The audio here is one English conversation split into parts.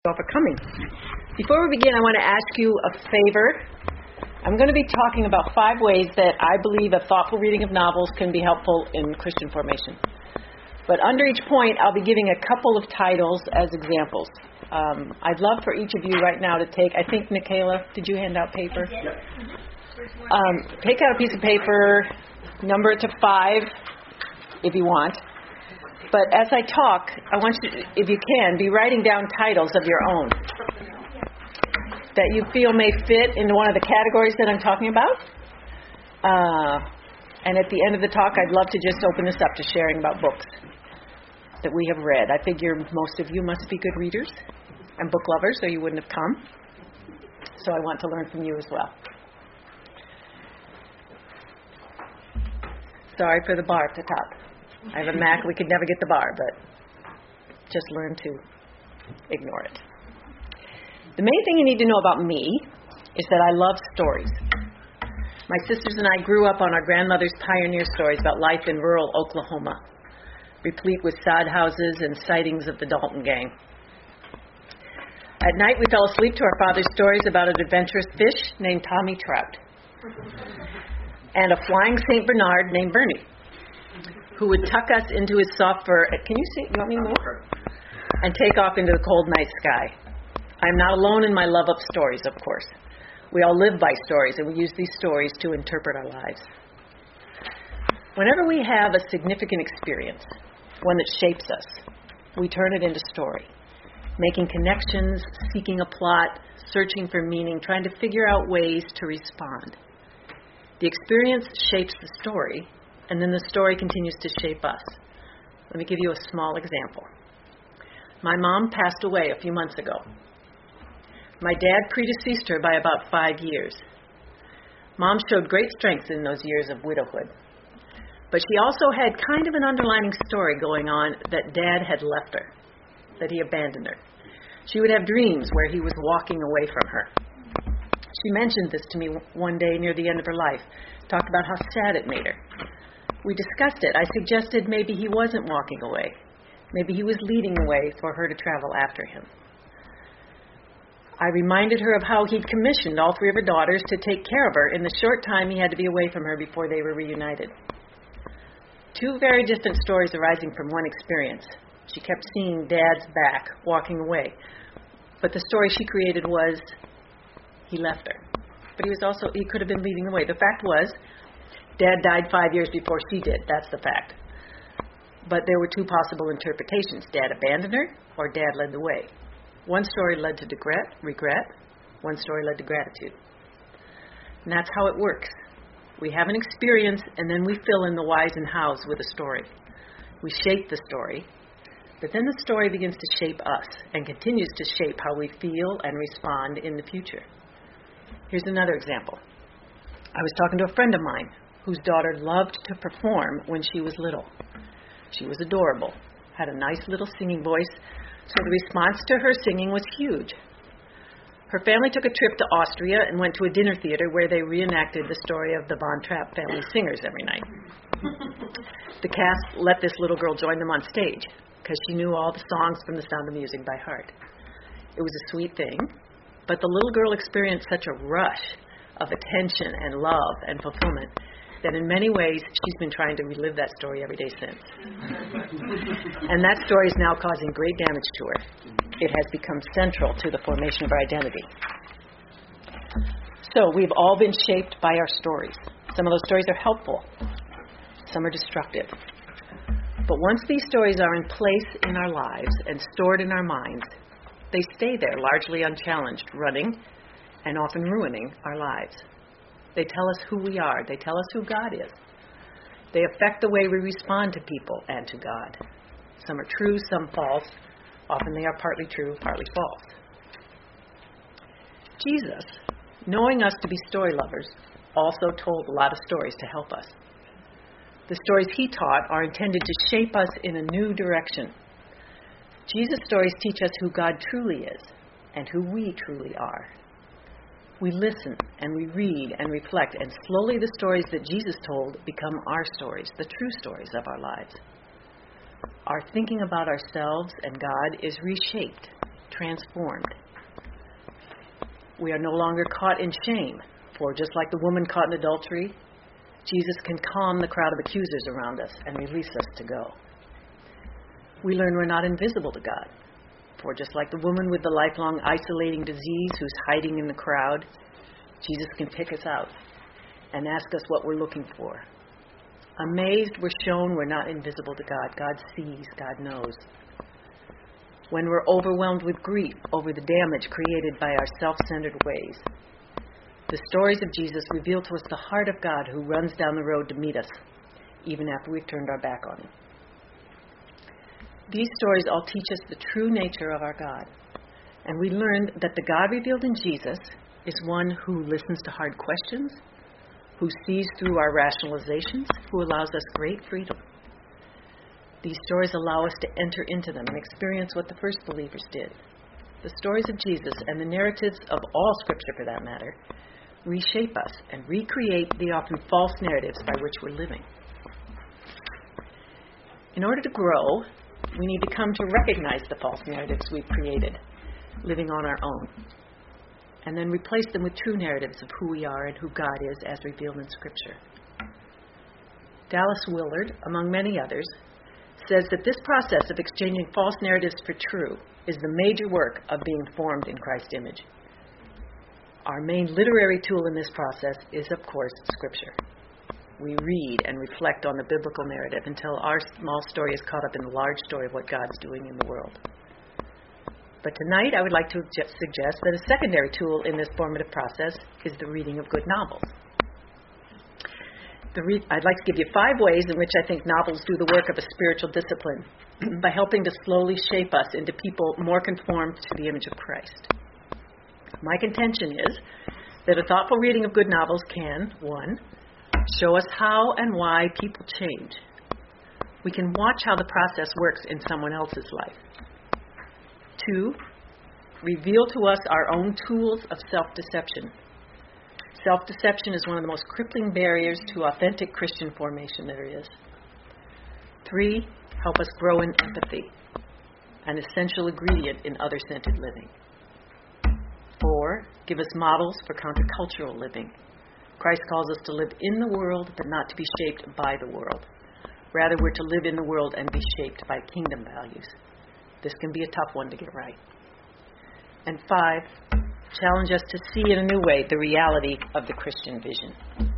all for coming. Before we begin, I want to ask you a favor. I'm going to be talking about 5 ways that I believe a thoughtful reading of novels can be helpful in Christian formation. But under each point, I'll be giving a couple of titles as examples. I'd love for each of you right now to take, I think, Michaela, did you hand out paper? Yep. Take out a piece of paper, number it to 5 if you want. But as I talk, I want you, if you can, be writing down titles of your own that you feel may fit into one of the categories that I'm talking about. And at the end of the talk, I'd love to just open this up to sharing about books that we have read. I figure most of you must be good readers and book lovers, or you wouldn't have come. So I want to learn from you as well. Sorry for the bar at the top. I have a Mac, we could never get the bar, but just learn to ignore it. The main thing you need to know about me is that I love stories. My sisters and I grew up on our grandmother's pioneer stories about life in rural Oklahoma, replete with sod houses and sightings of the Dalton Gang. At night, we fell asleep to our father's stories about an adventurous fish named Tommy Trout and a flying St. Bernard named Bernie, who would tuck us into his soft fur. Can you see? You want me to move? And take off into the cold night sky. I'm not alone in my love of stories, of course. We all live by stories, and we use these stories to interpret our lives. Whenever we have a significant experience, one that shapes us, we turn it into story, making connections, seeking a plot, searching for meaning, trying to figure out ways to respond. The experience shapes the story, and then the story continues to shape us. Let me give you a small example. My mom passed away a few months ago. My dad predeceased her by about 5 years. Mom showed great strength in those years of widowhood. But she also had kind of an underlying story going on that Dad had left her, that he abandoned her. She would have dreams where he was walking away from her. She mentioned this to me one day near the end of her life, talked about how sad it made her. We discussed it. I suggested maybe he wasn't walking away. Maybe he was leading the way for her to travel after him. I reminded her of how he'd commissioned all 3 of her daughters to take care of her in the short time he had to be away from her before they were reunited. 2 very different stories arising from one experience. She kept seeing Dad's back, walking away. But the story she created was he left her. But he could have been leading the way. The fact was, Dad died 5 years before she did. That's the fact. But there were 2 possible interpretations. Dad abandoned her, or Dad led the way. One story led to regret. One story led to gratitude. And that's how it works. We have an experience, and then we fill in the whys and hows with a story. We shape the story, but then the story begins to shape us and continues to shape how we feel and respond in the future. Here's another example. I was talking to a friend of mine whose daughter loved to perform when she was little. She was adorable, had a nice little singing voice, so the response to her singing was huge. Her family took a trip to Austria and went to a dinner theater where they reenacted the story of the Von Trapp family singers every night. The cast let this little girl join them on stage because she knew all the songs from The Sound of Music by heart. It was a sweet thing, but the little girl experienced such a rush of attention and love and fulfillment that in many ways she's been trying to relive that story every day since. And that story is now causing great damage to her. It has become central to the formation of our identity. So we've all been shaped by our stories. Some of those stories are helpful. Some are destructive. But once these stories are in place in our lives and stored in our minds, they stay there largely unchallenged, running and often ruining our lives. They tell us who we are. They tell us who God is. They affect the way we respond to people and to God. Some are true, some false. Often they are partly true, partly false. Jesus, knowing us to be story lovers, also told a lot of stories to help us. The stories he taught are intended to shape us in a new direction. Jesus' stories teach us who God truly is and who we truly are. We listen and we read and reflect, and slowly the stories that Jesus told become our stories, the true stories of our lives. Our thinking about ourselves and God is reshaped transformed. We are no longer caught in shame, for just like the woman caught in adultery, Jesus can calm the crowd of accusers around us and release us to go. We learn we're not invisible to God, for just like the woman with the lifelong isolating disease who's hiding in the crowd, Jesus can pick us out and ask us what we're looking for. Amazed, we're shown we're not invisible to God. God sees, God knows. When we're overwhelmed with grief over the damage created by our self-centered ways, the stories of Jesus reveal to us the heart of God who runs down the road to meet us, even after we've turned our back on him. These stories all teach us the true nature of our God, and we learn that the God revealed in Jesus is one who listens to hard questions, who sees through our rationalizations, who allows us great freedom. These stories allow us to enter into them and experience what the first believers did. The stories of Jesus, and the narratives of all Scripture for that matter, reshape us and recreate the often false narratives by which we're living. In order to grow, we need to come to recognize the false narratives we've created, living on our own, and then replace them with true narratives of who we are and who God is as revealed in Scripture. Dallas Willard, among many others, says that this process of exchanging false narratives for true is the major work of being formed in Christ's image. Our main literary tool in this process is, of course, Scripture. We read and reflect on the biblical narrative until our small story is caught up in the large story of what God's doing in the world. But tonight I would like to suggest that a secondary tool in this formative process is the reading of good novels. I'd like to give you 5 ways in which I think novels do the work of a spiritual discipline by helping to slowly shape us into people more conformed to the image of Christ. My contention is that a thoughtful reading of good novels can, 1, show us how and why people change. We can watch how the process works in someone else's life. 2, reveal to us our own tools of self-deception. Self-deception is one of the most crippling barriers to authentic Christian formation there is. 3, help us grow in empathy, an essential ingredient in other-centered living. 4, give us models for countercultural living. Christ calls us to live in the world, but not to be shaped by the world. Rather, we're to live in the world and be shaped by kingdom values. This can be a tough one to get right. And 5, challenge us to see in a new way the reality of the Christian vision.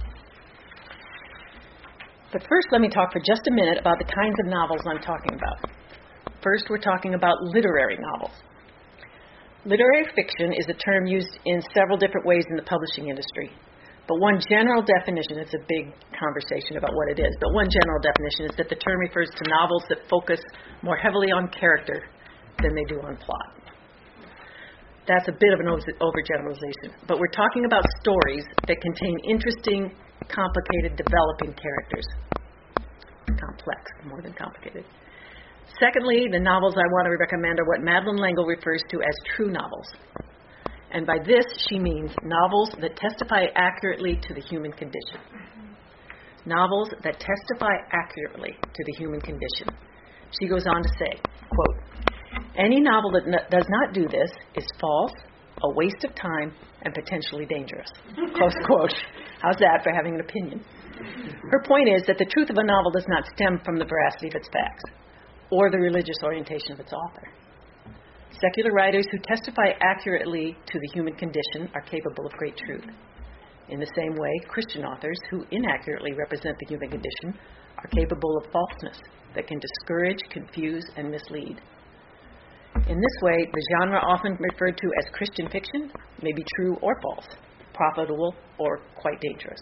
But first, let me talk for just a minute about the kinds of novels I'm talking about. First, we're talking about literary novels. Literary fiction is a term used in several different ways in the publishing industry. But one general definition, it's a big conversation about what it is, but one general definition is that the term refers to novels that focus more heavily on character than they do on plot. That's a bit of an overgeneralization, but we're talking about stories that contain interesting, complicated, developing characters. Complex, more than complicated. Secondly, the novels I want to recommend are what Madeleine L'Engle refers to as true novels. And by this, she means novels that testify accurately to the human condition. Novels that testify accurately to the human condition. She goes on to say, quote, "Any novel that does not do this is false, a waste of time, and potentially dangerous." Close quote. How's that for having an opinion? Her point is that the truth of a novel does not stem from the veracity of its facts or the religious orientation of its author. Secular writers who testify accurately to the human condition are capable of great truth. In the same way, Christian authors who inaccurately represent the human condition are capable of falseness that can discourage, confuse, and mislead. In this way, the genre often referred to as Christian fiction may be true or false, profitable or quite dangerous.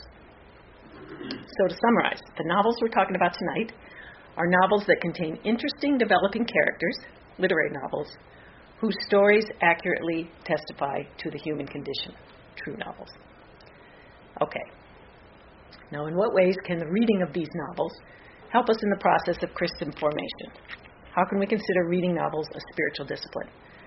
So to summarize, the novels we're talking about tonight are novels that contain interesting developing characters, literary novels, whose stories accurately testify to the human condition, true novels. Okay. Now, in what ways can the reading of these novels help us in the process of Christian formation? How can we consider reading novels a spiritual discipline?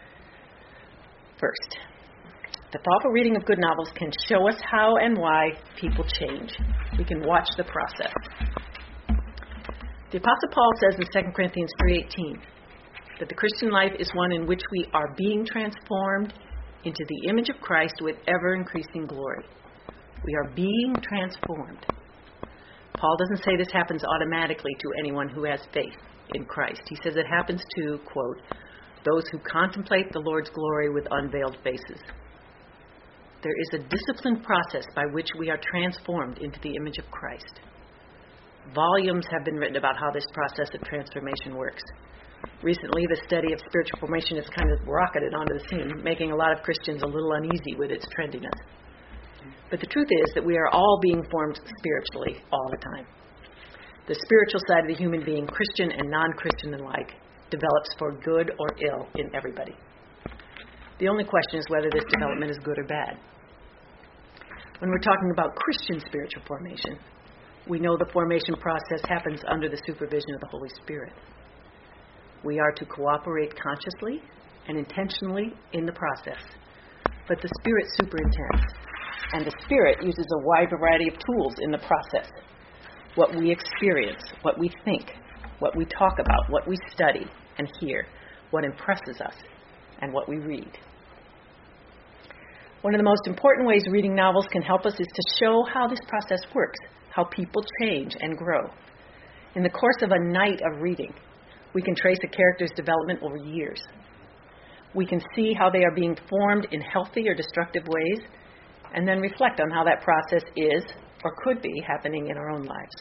First, the thoughtful reading of good novels can show us how and why people change. We can watch the process. The Apostle Paul says in 2 Corinthians 3:18, that the Christian life is one in which we are being transformed into the image of Christ with ever-increasing glory. We are being transformed. Paul doesn't say this happens automatically to anyone who has faith in Christ. He says it happens to, quote, those who contemplate the Lord's glory with unveiled faces. There is a disciplined process by which we are transformed into the image of Christ. Volumes have been written about how this process of transformation works. Recently, the study of spiritual formation has kind of rocketed onto the scene, making a lot of Christians a little uneasy with its trendiness. But the truth is that we are all being formed spiritually all the time. The spiritual side of the human being, Christian and non-Christian alike, develops for good or ill in everybody. The only question is whether this development is good or bad. When we're talking about Christian spiritual formation, we know the formation process happens under the supervision of the Holy Spirit. We are to cooperate consciously and intentionally in the process, but the Spirit superintends, and the Spirit uses a wide variety of tools in the process. What we experience, what we think, what we talk about, what we study and hear, what impresses us, and what we read. One of the most important ways reading novels can help us is to show how this process works, how people change and grow. In the course of a night of reading, we can trace a character's development over years. We can see how they are being formed in healthy or destructive ways, and then reflect on how that process is or could be happening in our own lives.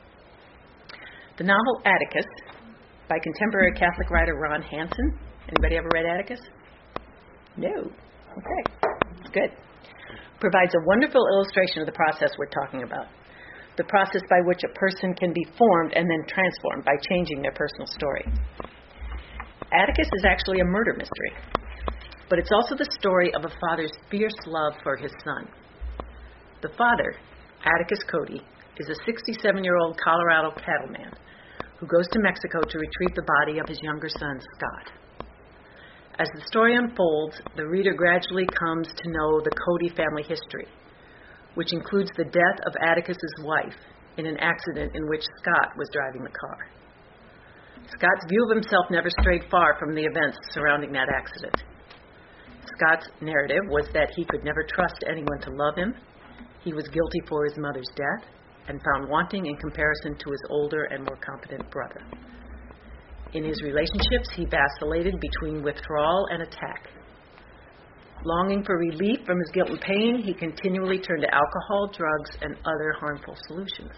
The novel Atticus, by contemporary Catholic writer Ron Hansen. Anybody ever read Atticus? No. Okay. Good. Provides a wonderful illustration of the process we're talking about. The process by which a person can be formed and then transformed by changing their personal story. Atticus is actually a murder mystery, but it's also the story of a father's fierce love for his son. The father, Atticus Cody, is a 67-year-old Colorado cattleman who goes to Mexico to retrieve the body of his younger son, Scott. As the story unfolds, the reader gradually comes to know the Cody family history, which includes the death of Atticus's wife in an accident in which Scott was driving the car. Scott's view of himself never strayed far from the events surrounding that accident. Scott's narrative was that he could never trust anyone to love him. He was guilty for his mother's death and found wanting in comparison to his older and more competent brother. In his relationships, he vacillated between withdrawal and attack. Longing for relief from his guilt and pain, he continually turned to alcohol, drugs, and other harmful solutions.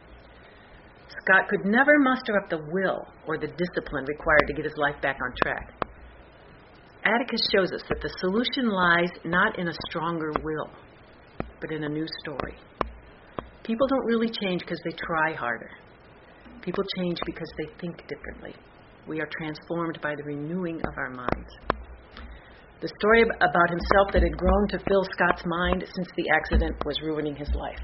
Scott could never muster up the will or the discipline required to get his life back on track. Atticus shows us that the solution lies not in a stronger will, but in a new story. People don't really change because they try harder. People change because they think differently. We are transformed by the renewing of our minds. The story about himself that had grown to fill Scott's mind since the accident was ruining his life.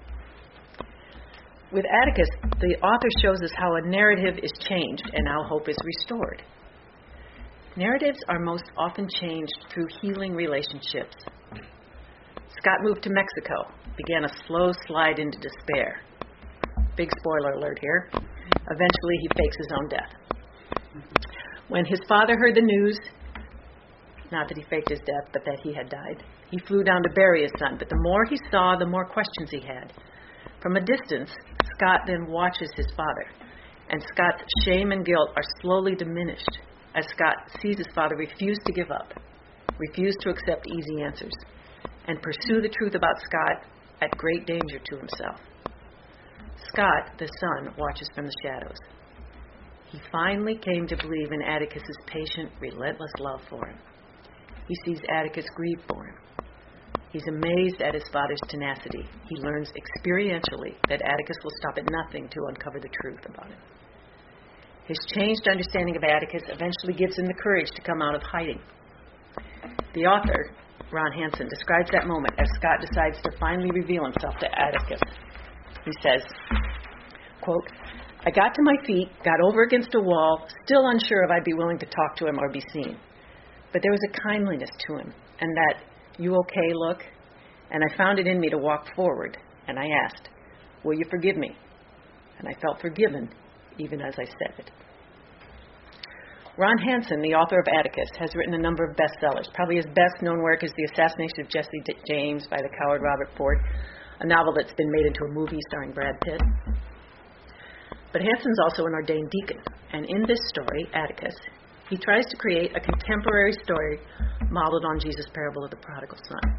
With Atticus, the author shows us how a narrative is changed and how hope is restored. Narratives are most often changed through healing relationships. Scott moved to Mexico, began a slow slide into despair. Big spoiler alert here. Eventually, he fakes his own death. When his father heard the news, not that he faked his death, but that he had died, he flew down to bury his son. But the more he saw, the more questions he had. From a distance, Scott then watches his father, and Scott's shame and guilt are slowly diminished as Scott sees his father refuse to give up, refuse to accept easy answers, and pursue the truth about Scott at great danger to himself. Scott, the son, watches from the shadows. He finally came to believe in Atticus's patient, relentless love for him. He sees Atticus grieve for him. He's amazed at his father's tenacity. He learns experientially that Atticus will stop at nothing to uncover the truth about him. His changed understanding of Atticus eventually gives him the courage to come out of hiding. The author, Ron Hansen, describes that moment as Scott decides to finally reveal himself to Atticus. He says, quote, "I got to my feet, got over against a wall, still unsure if I'd be willing to talk to him or be seen. But there was a kindliness to him, and that, 'You okay?' look, and I found it in me to walk forward, and I asked, 'Will you forgive me?' And I felt forgiven, even as I said it." Ron Hansen, the author of Atticus, has written a number of bestsellers. Probably his best-known work is The Assassination of Jesse James by the coward Robert Ford, a novel that's been made into a movie starring Brad Pitt. But Hansen's also an ordained deacon, and in this story, Atticus, he tries to create a contemporary story modeled on Jesus' parable of the prodigal son.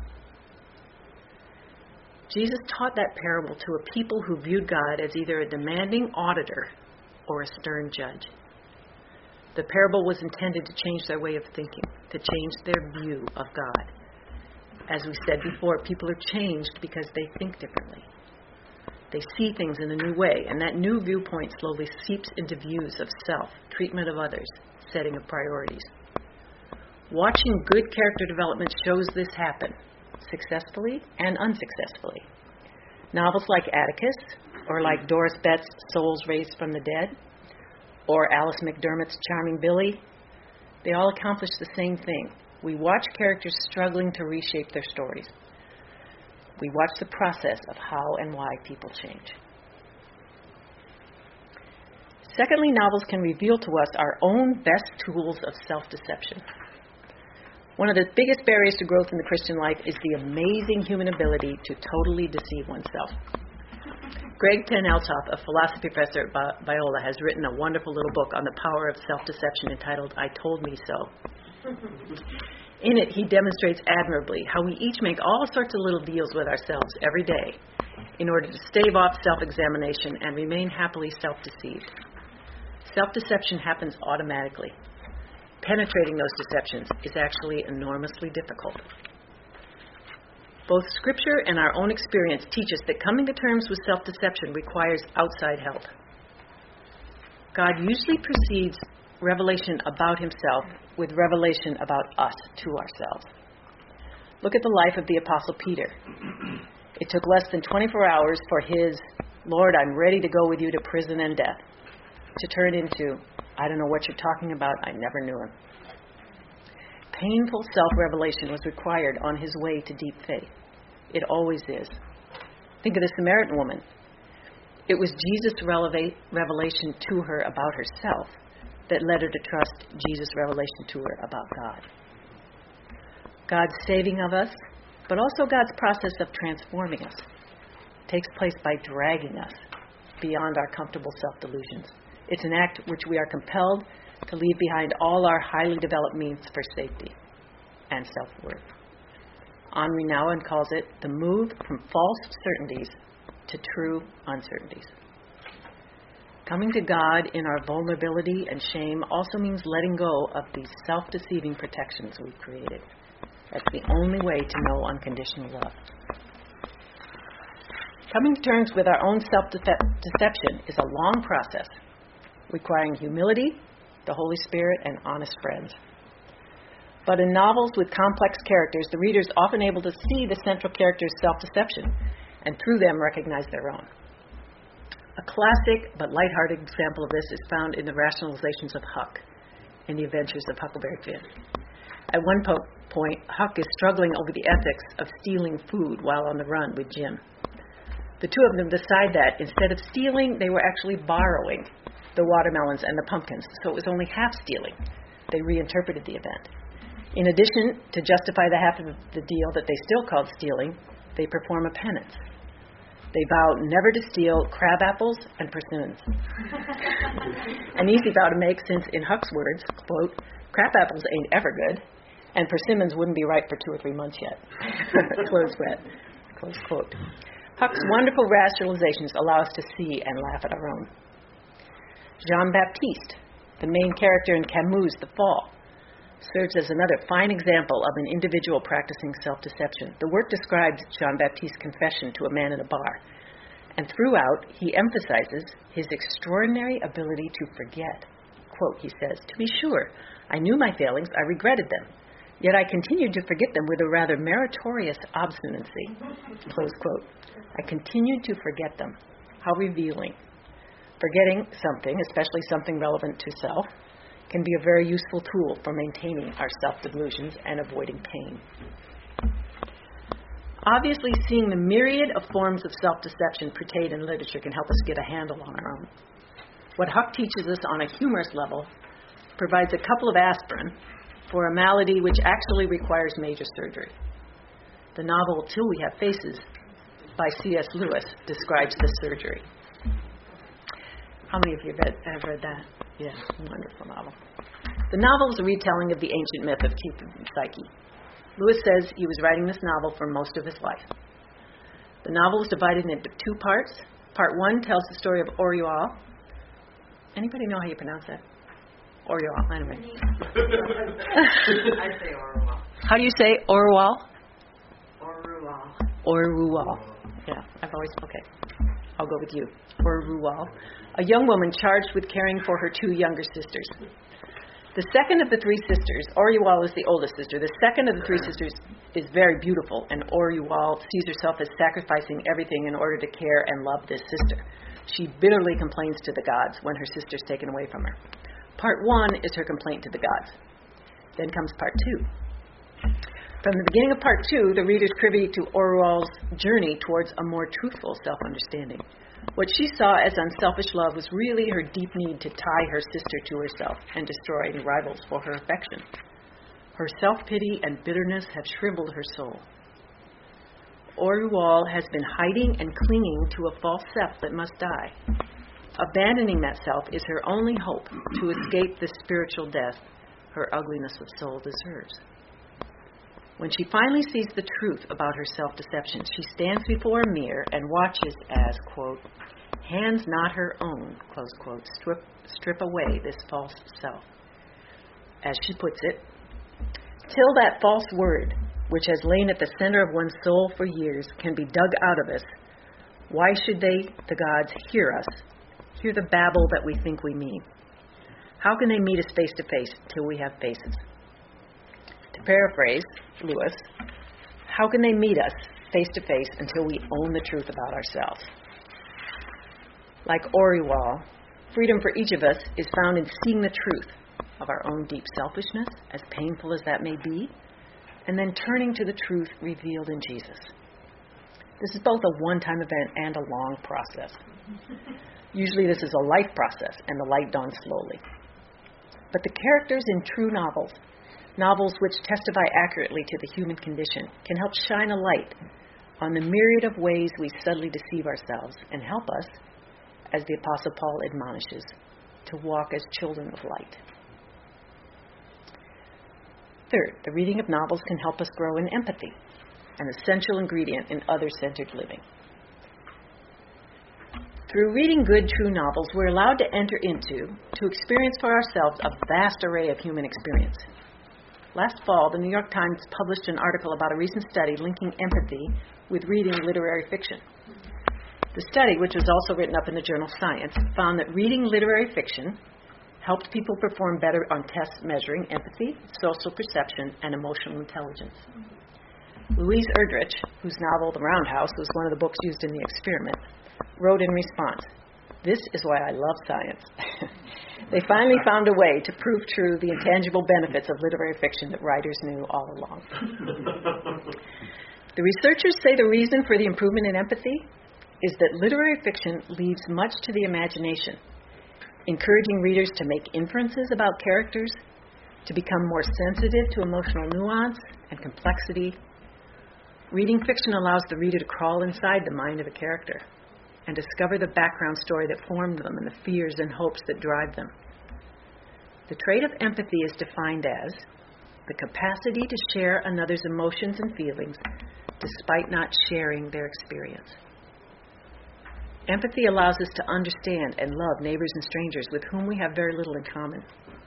Jesus taught that parable to a people who viewed God as either a demanding auditor or a stern judge. The parable was intended to change their way of thinking, to change their view of God. As we said before, people are changed because they think differently. They see things in a new way, and that new viewpoint slowly seeps into views of self, treatment of others, setting of priorities. Watching good character development shows this happen, successfully and unsuccessfully. Novels like Atticus, or like Doris Bett's Souls Raised from the Dead, or Alice McDermott's Charming Billy, they all accomplish the same thing. We watch characters struggling to reshape their stories. We watch the process of how and why people change. Secondly, novels can reveal to us our own best tools of self-deception. One of the biggest barriers to growth in the Christian life is the amazing human ability to totally deceive oneself. Greg Penn Elthoff, a philosophy professor at Biola, has written a wonderful little book on the power of self-deception entitled I Told Me So. In it, he demonstrates admirably how we each make all sorts of little deals with ourselves every day in order to stave off self-examination and remain happily self-deceived. Self-deception happens automatically. Penetrating those deceptions is actually enormously difficult. Both Scripture and our own experience teach us that coming to terms with self-deception requires outside help. God usually precedes revelation about himself with revelation about us to ourselves. Look at the life of the Apostle Peter. It took less than 24 hours for his, Lord, I'm ready to go with you to prison and death, to turn into, I don't know what you're talking about, I never knew him. Painful self-revelation was required on his way to deep faith. It always is. Think of the Samaritan woman. It was Jesus' revelation to her about herself that led her to trust Jesus' revelation to her about God. God's saving of us, but also God's process of transforming us, takes place by dragging us beyond our comfortable self-delusions. It's an act which we are compelled to leave behind all our highly developed means for safety and self-worth. Henri Nouwen calls it the move from false certainties to true uncertainties. Coming to God in our vulnerability and shame also means letting go of these self-deceiving protections we've created. That's the only way to know unconditional love. Coming to terms with our own self-deception is a long process, requiring humility, the Holy Spirit, and honest friends. But in novels with complex characters, the reader is often able to see the central character's self-deception, and through them recognize their own. A classic but lighthearted example of this is found in the rationalizations of Huck in The Adventures of Huckleberry Finn. At one point, Huck is struggling over the ethics of stealing food while on the run with Jim. The two of them decide that instead of stealing, they were actually borrowing the watermelons and the pumpkins, so it was only half stealing. They reinterpreted the event. In addition, to justify the half of the deal that they still called stealing, they perform a penance. They vow never to steal crab apples and persimmons. An easy vow to make since, in Huck's words, quote, crab apples ain't ever good, and persimmons wouldn't be ripe for 2 or 3 months yet. Close quote. Huck's wonderful rationalizations allow us to see and laugh at our own. Jean-Baptiste, the main character in Camus' The Fall, serves as another fine example of an individual practicing self-deception. The work describes Jean-Baptiste's confession to a man in a bar, and throughout he emphasizes his extraordinary ability to forget. Quote, he says, "To be sure, I knew my failings, I regretted them, yet I continued to forget them with a rather meritorious obstinacy." Close quote. I continued to forget them. How revealing. Forgetting something, especially something relevant to self, can be a very useful tool for maintaining our self-delusions and avoiding pain. Obviously, seeing the myriad of forms of self-deception portrayed in literature can help us get a handle on our own. What Huck teaches us on a humorous level provides a couple of aspirin for a malady which actually requires major surgery. The novel Till We Have Faces by C.S. Lewis describes this surgery. How many of you have read that? Yeah, wonderful novel. The novel is a retelling of the ancient myth of Keith and Psyche. Lewis says he was writing this novel for most of his life. The novel is divided into two parts. Part one tells the story of Orual. Anybody know how you pronounce that? Orual, anyway. I say Orual. How do you say Orual? Orual. Orual. Yeah, I'll go with you. Orual. A young woman charged with caring for her two younger sisters. The second of the three sisters, Orual is the oldest sister. The second of the three sisters is very beautiful, and Orual sees herself as sacrificing everything in order to care and love this sister. She bitterly complains to the gods when her sister is taken away from her. Part one is her complaint to the gods. Then comes part two. From the beginning of part two, the reader is privy to Orual's journey towards a more truthful self-understanding. What she saw as unselfish love was really her deep need to tie her sister to herself and destroy any rivals for her affection. Her self-pity and bitterness have shriveled her soul. Orual has been hiding and clinging to a false self that must die. Abandoning that self is her only hope to escape the spiritual death her ugliness of soul deserves. When she finally sees the truth about her self-deception, she stands before a mirror and watches as, quote, hands not her own, close quote, strip away this false self. As she puts it, till that false word, which has lain at the center of one's soul for years, can be dug out of us, why should they, the gods, hear us, hear the babble that we think we mean? How can they meet us face to face till we have faces? To paraphrase Lewis, how can they meet us face to face until we own the truth about ourselves? Like Orual, freedom for each of us is found in seeing the truth of our own deep selfishness, as painful as that may be, and then turning to the truth revealed in Jesus. This is both a one-time event and a long process. Usually this is a life process, and the light dawns slowly. But the characters in true novels which testify accurately to the human condition, can help shine a light on the myriad of ways we subtly deceive ourselves and help us, as the Apostle Paul admonishes, to walk as children of light. Third, the reading of novels can help us grow in empathy, an essential ingredient in other-centered living. Through reading good, true novels, we're allowed to enter into, to experience for ourselves, a vast array of human experience. Last fall, the New York Times published an article about a recent study linking empathy with reading literary fiction. The study, which was also written up in the journal Science, found that reading literary fiction helped people perform better on tests measuring empathy, social perception, and emotional intelligence. Louise Erdrich, whose novel The Roundhouse was one of the books used in the experiment, wrote in response, "This is why I love science." They finally found a way to prove true the intangible benefits of literary fiction that writers knew all along. The researchers say the reason for the improvement in empathy is that literary fiction leaves much to the imagination, encouraging readers to make inferences about characters, to become more sensitive to emotional nuance and complexity. Reading fiction allows the reader to crawl inside the mind of a character and discover the background story that formed them and the fears and hopes that drive them. The trait of empathy is defined as the capacity to share another's emotions and feelings despite not sharing their experience. Empathy allows us to understand and love neighbors and strangers with whom we have very little in common.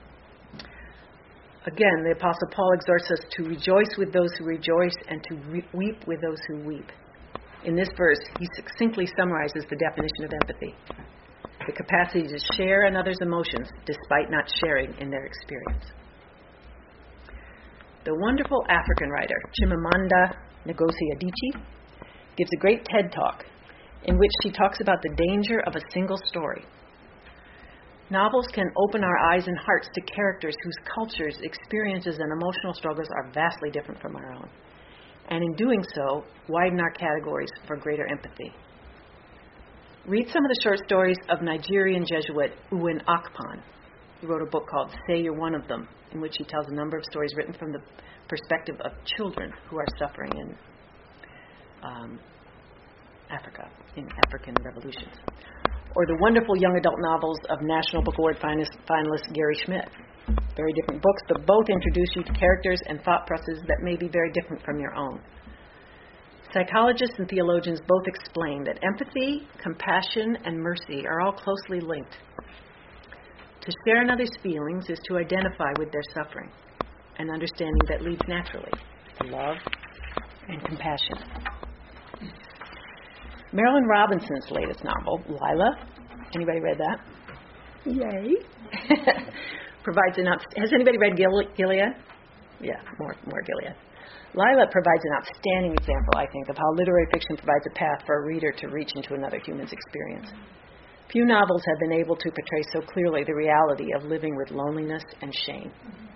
Again, the Apostle Paul exhorts us to rejoice with those who rejoice and to weep with those who weep. In this verse, he succinctly summarizes the definition of empathy: the capacity to share another's emotions despite not sharing in their experience. The wonderful African writer, Chimamanda Ngozi Adichie, gives a great TED Talk in which she talks about the danger of a single story. Novels can open our eyes and hearts to characters whose cultures, experiences, and emotional struggles are vastly different from our own, and in doing so, widen our categories for greater empathy. Read some of the short stories of Nigerian Jesuit Uwin Akpan, He wrote a book called Say You're One of Them, in which he tells a number of stories written from the perspective of children who are suffering in Africa, in African revolutions. Or the wonderful young adult novels of National Book Award finalist Gary Schmidt. Very different books, but both introduce you to characters and thought processes that may be very different from your own. Psychologists and theologians both explain that empathy, compassion, and mercy are all closely linked. To share another's feelings is to identify with their suffering, an understanding that leads naturally to love and compassion. Marilynne Robinson's latest novel, Lila, anybody read that? Yay. Has anybody read Gilead? Yeah, more Gilead. Lila provides an outstanding example, I think, of how literary fiction provides a path for a reader to reach into another human's experience. Few novels have been able to portray so clearly the reality of living with loneliness and shame.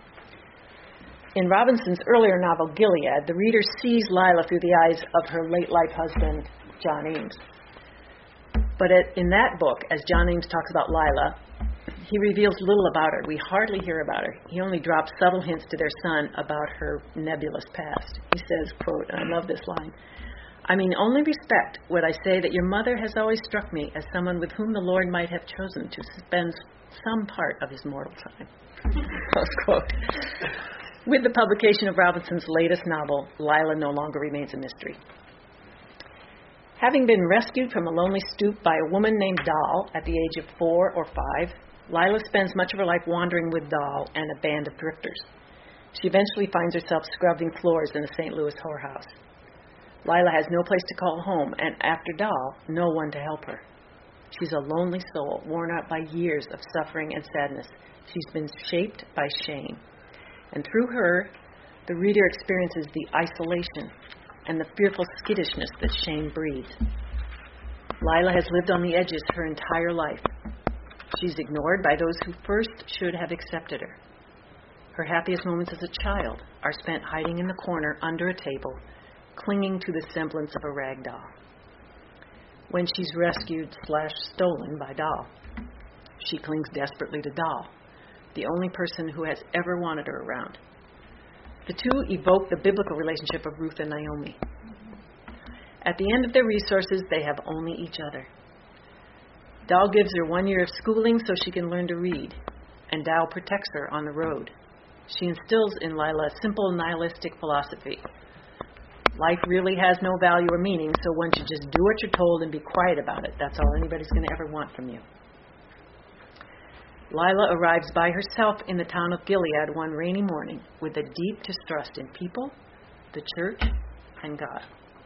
In Robinson's earlier novel, Gilead, the reader sees Lila through the eyes of her late-life husband, John Ames. But in that book, as John Ames talks about Lila, he reveals little about her. We hardly hear about her. He only drops subtle hints to their son about her nebulous past. He says, quote, and I love this line, I mean, only respect would I say that your mother has always struck me as someone with whom the Lord might have chosen to spend some part of his mortal time. Close quote. With the publication of Robinson's latest novel, Lila no longer remains a mystery. Having been rescued from a lonely stoop by a woman named Doll at the age of 4 or 5, Lila spends much of her life wandering with Doll and a band of drifters. She eventually finds herself scrubbing floors in a St. Louis whorehouse. Lila has no place to call home, and after Doll, no one to help her. She's a lonely soul, worn out by years of suffering and sadness. She's been shaped by shame. And through her, the reader experiences the isolation and the fearful skittishness that shame breeds. Lila has lived on the edges her entire life. She's ignored by those who first should have accepted her. Her happiest moments as a child are spent hiding in the corner under a table, clinging to the semblance of a rag doll. When she's rescued/stolen by Doll, she clings desperately to Doll, the only person who has ever wanted her around. The two evoke the biblical relationship of Ruth and Naomi. At the end of their resources, they have only each other. Doll gives her 1 year of schooling so she can learn to read, and Doll protects her on the road. She instills in Lila a simple nihilistic philosophy. Life really has no value or meaning, so one should just do what you're told and be quiet about it. That's all anybody's going to ever want from you. Lila arrives by herself in the town of Gilead one rainy morning with a deep distrust in people, the church, and God.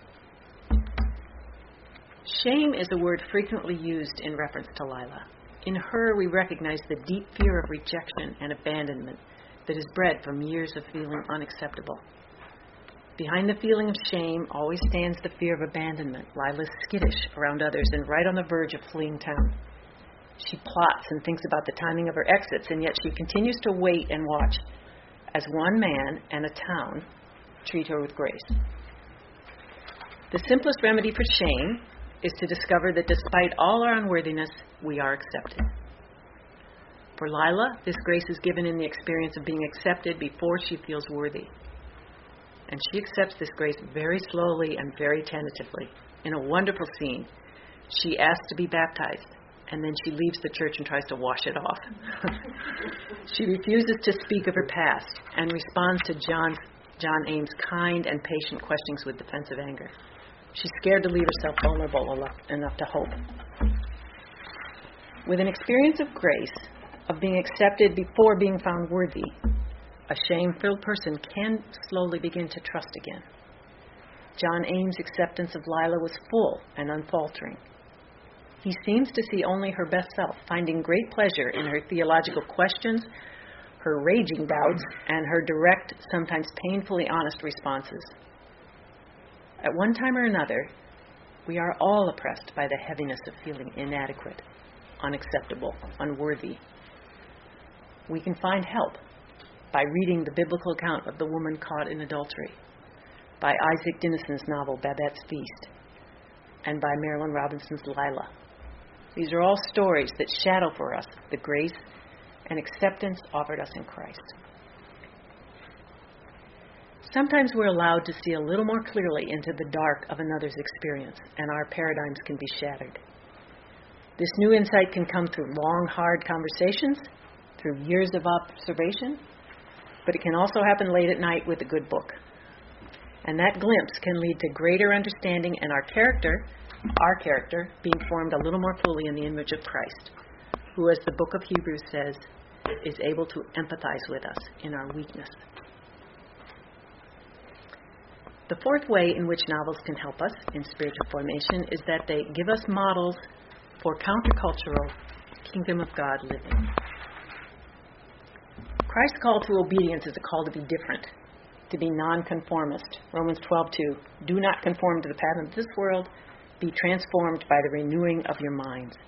Shame is a word frequently used in reference to Lila. In her, we recognize the deep fear of rejection and abandonment that is bred from years of feeling unacceptable. Behind the feeling of shame always stands the fear of abandonment. Lila's skittish around others and right on the verge of fleeing town. She plots and thinks about the timing of her exits, and yet she continues to wait and watch as one man and a town treat her with grace. The simplest remedy for shame is to discover that despite all our unworthiness, we are accepted. For Lila, this grace is given in the experience of being accepted before she feels worthy. And she accepts this grace very slowly and very tentatively. In a wonderful scene, she asks to be baptized, and then she leaves the church and tries to wash it off. She refuses to speak of her past and responds to John Ames' kind and patient questions with defensive anger. She's scared to leave herself vulnerable enough to hope. With an experience of grace, of being accepted before being found worthy, a shame-filled person can slowly begin to trust again. John Ames' acceptance of Lila was full and unfaltering. He seems to see only her best self, finding great pleasure in her theological questions, her raging doubts, and her direct, sometimes painfully honest responses. At one time or another, we are all oppressed by the heaviness of feeling inadequate, unacceptable, unworthy. We can find help by reading the biblical account of the woman caught in adultery, by Isaac Denison's novel Babette's Feast, and by Marilynne Robinson's Lila. These are all stories that shadow for us the grace and acceptance offered us in Christ. Sometimes we're allowed to see a little more clearly into the dark of another's experience, and our paradigms can be shattered. This new insight can come through long, hard conversations, through years of observation, but it can also happen late at night with a good book. And that glimpse can lead to greater understanding and our character being formed a little more fully in the image of Christ, who, as the book of Hebrews says, is able to empathize with us in our weakness. The fourth way in which novels can help us in spiritual formation is that they give us models for countercultural kingdom of God living. Christ's call to obedience is a call to be different, to be nonconformist. Romans 12:2, do not conform to the pattern of this world, be transformed by the renewing of your minds.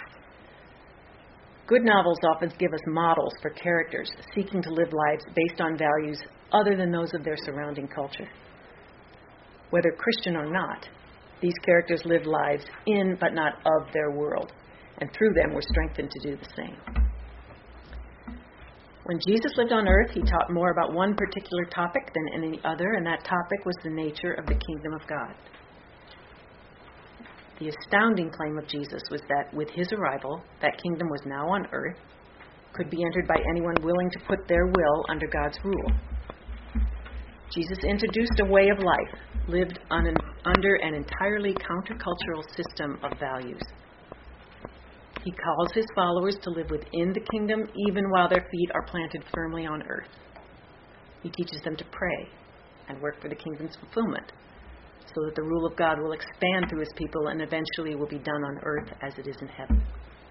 Good novels often give us models for characters seeking to live lives based on values other than those of their surrounding culture. Whether Christian or not, these characters live lives in but not of their world, and through them we're strengthened to do the same. When Jesus lived on earth, he taught more about one particular topic than any other, and that topic was the nature of the kingdom of God. The astounding claim of Jesus was that with his arrival, that kingdom was now on earth, could be entered by anyone willing to put their will under God's rule. Jesus introduced a way of life lived under an entirely countercultural system of values. He calls his followers to live within the kingdom even while their feet are planted firmly on earth. He teaches them to pray and work for the kingdom's fulfillment so that the rule of God will expand through his people and eventually will be done on earth as it is in heaven.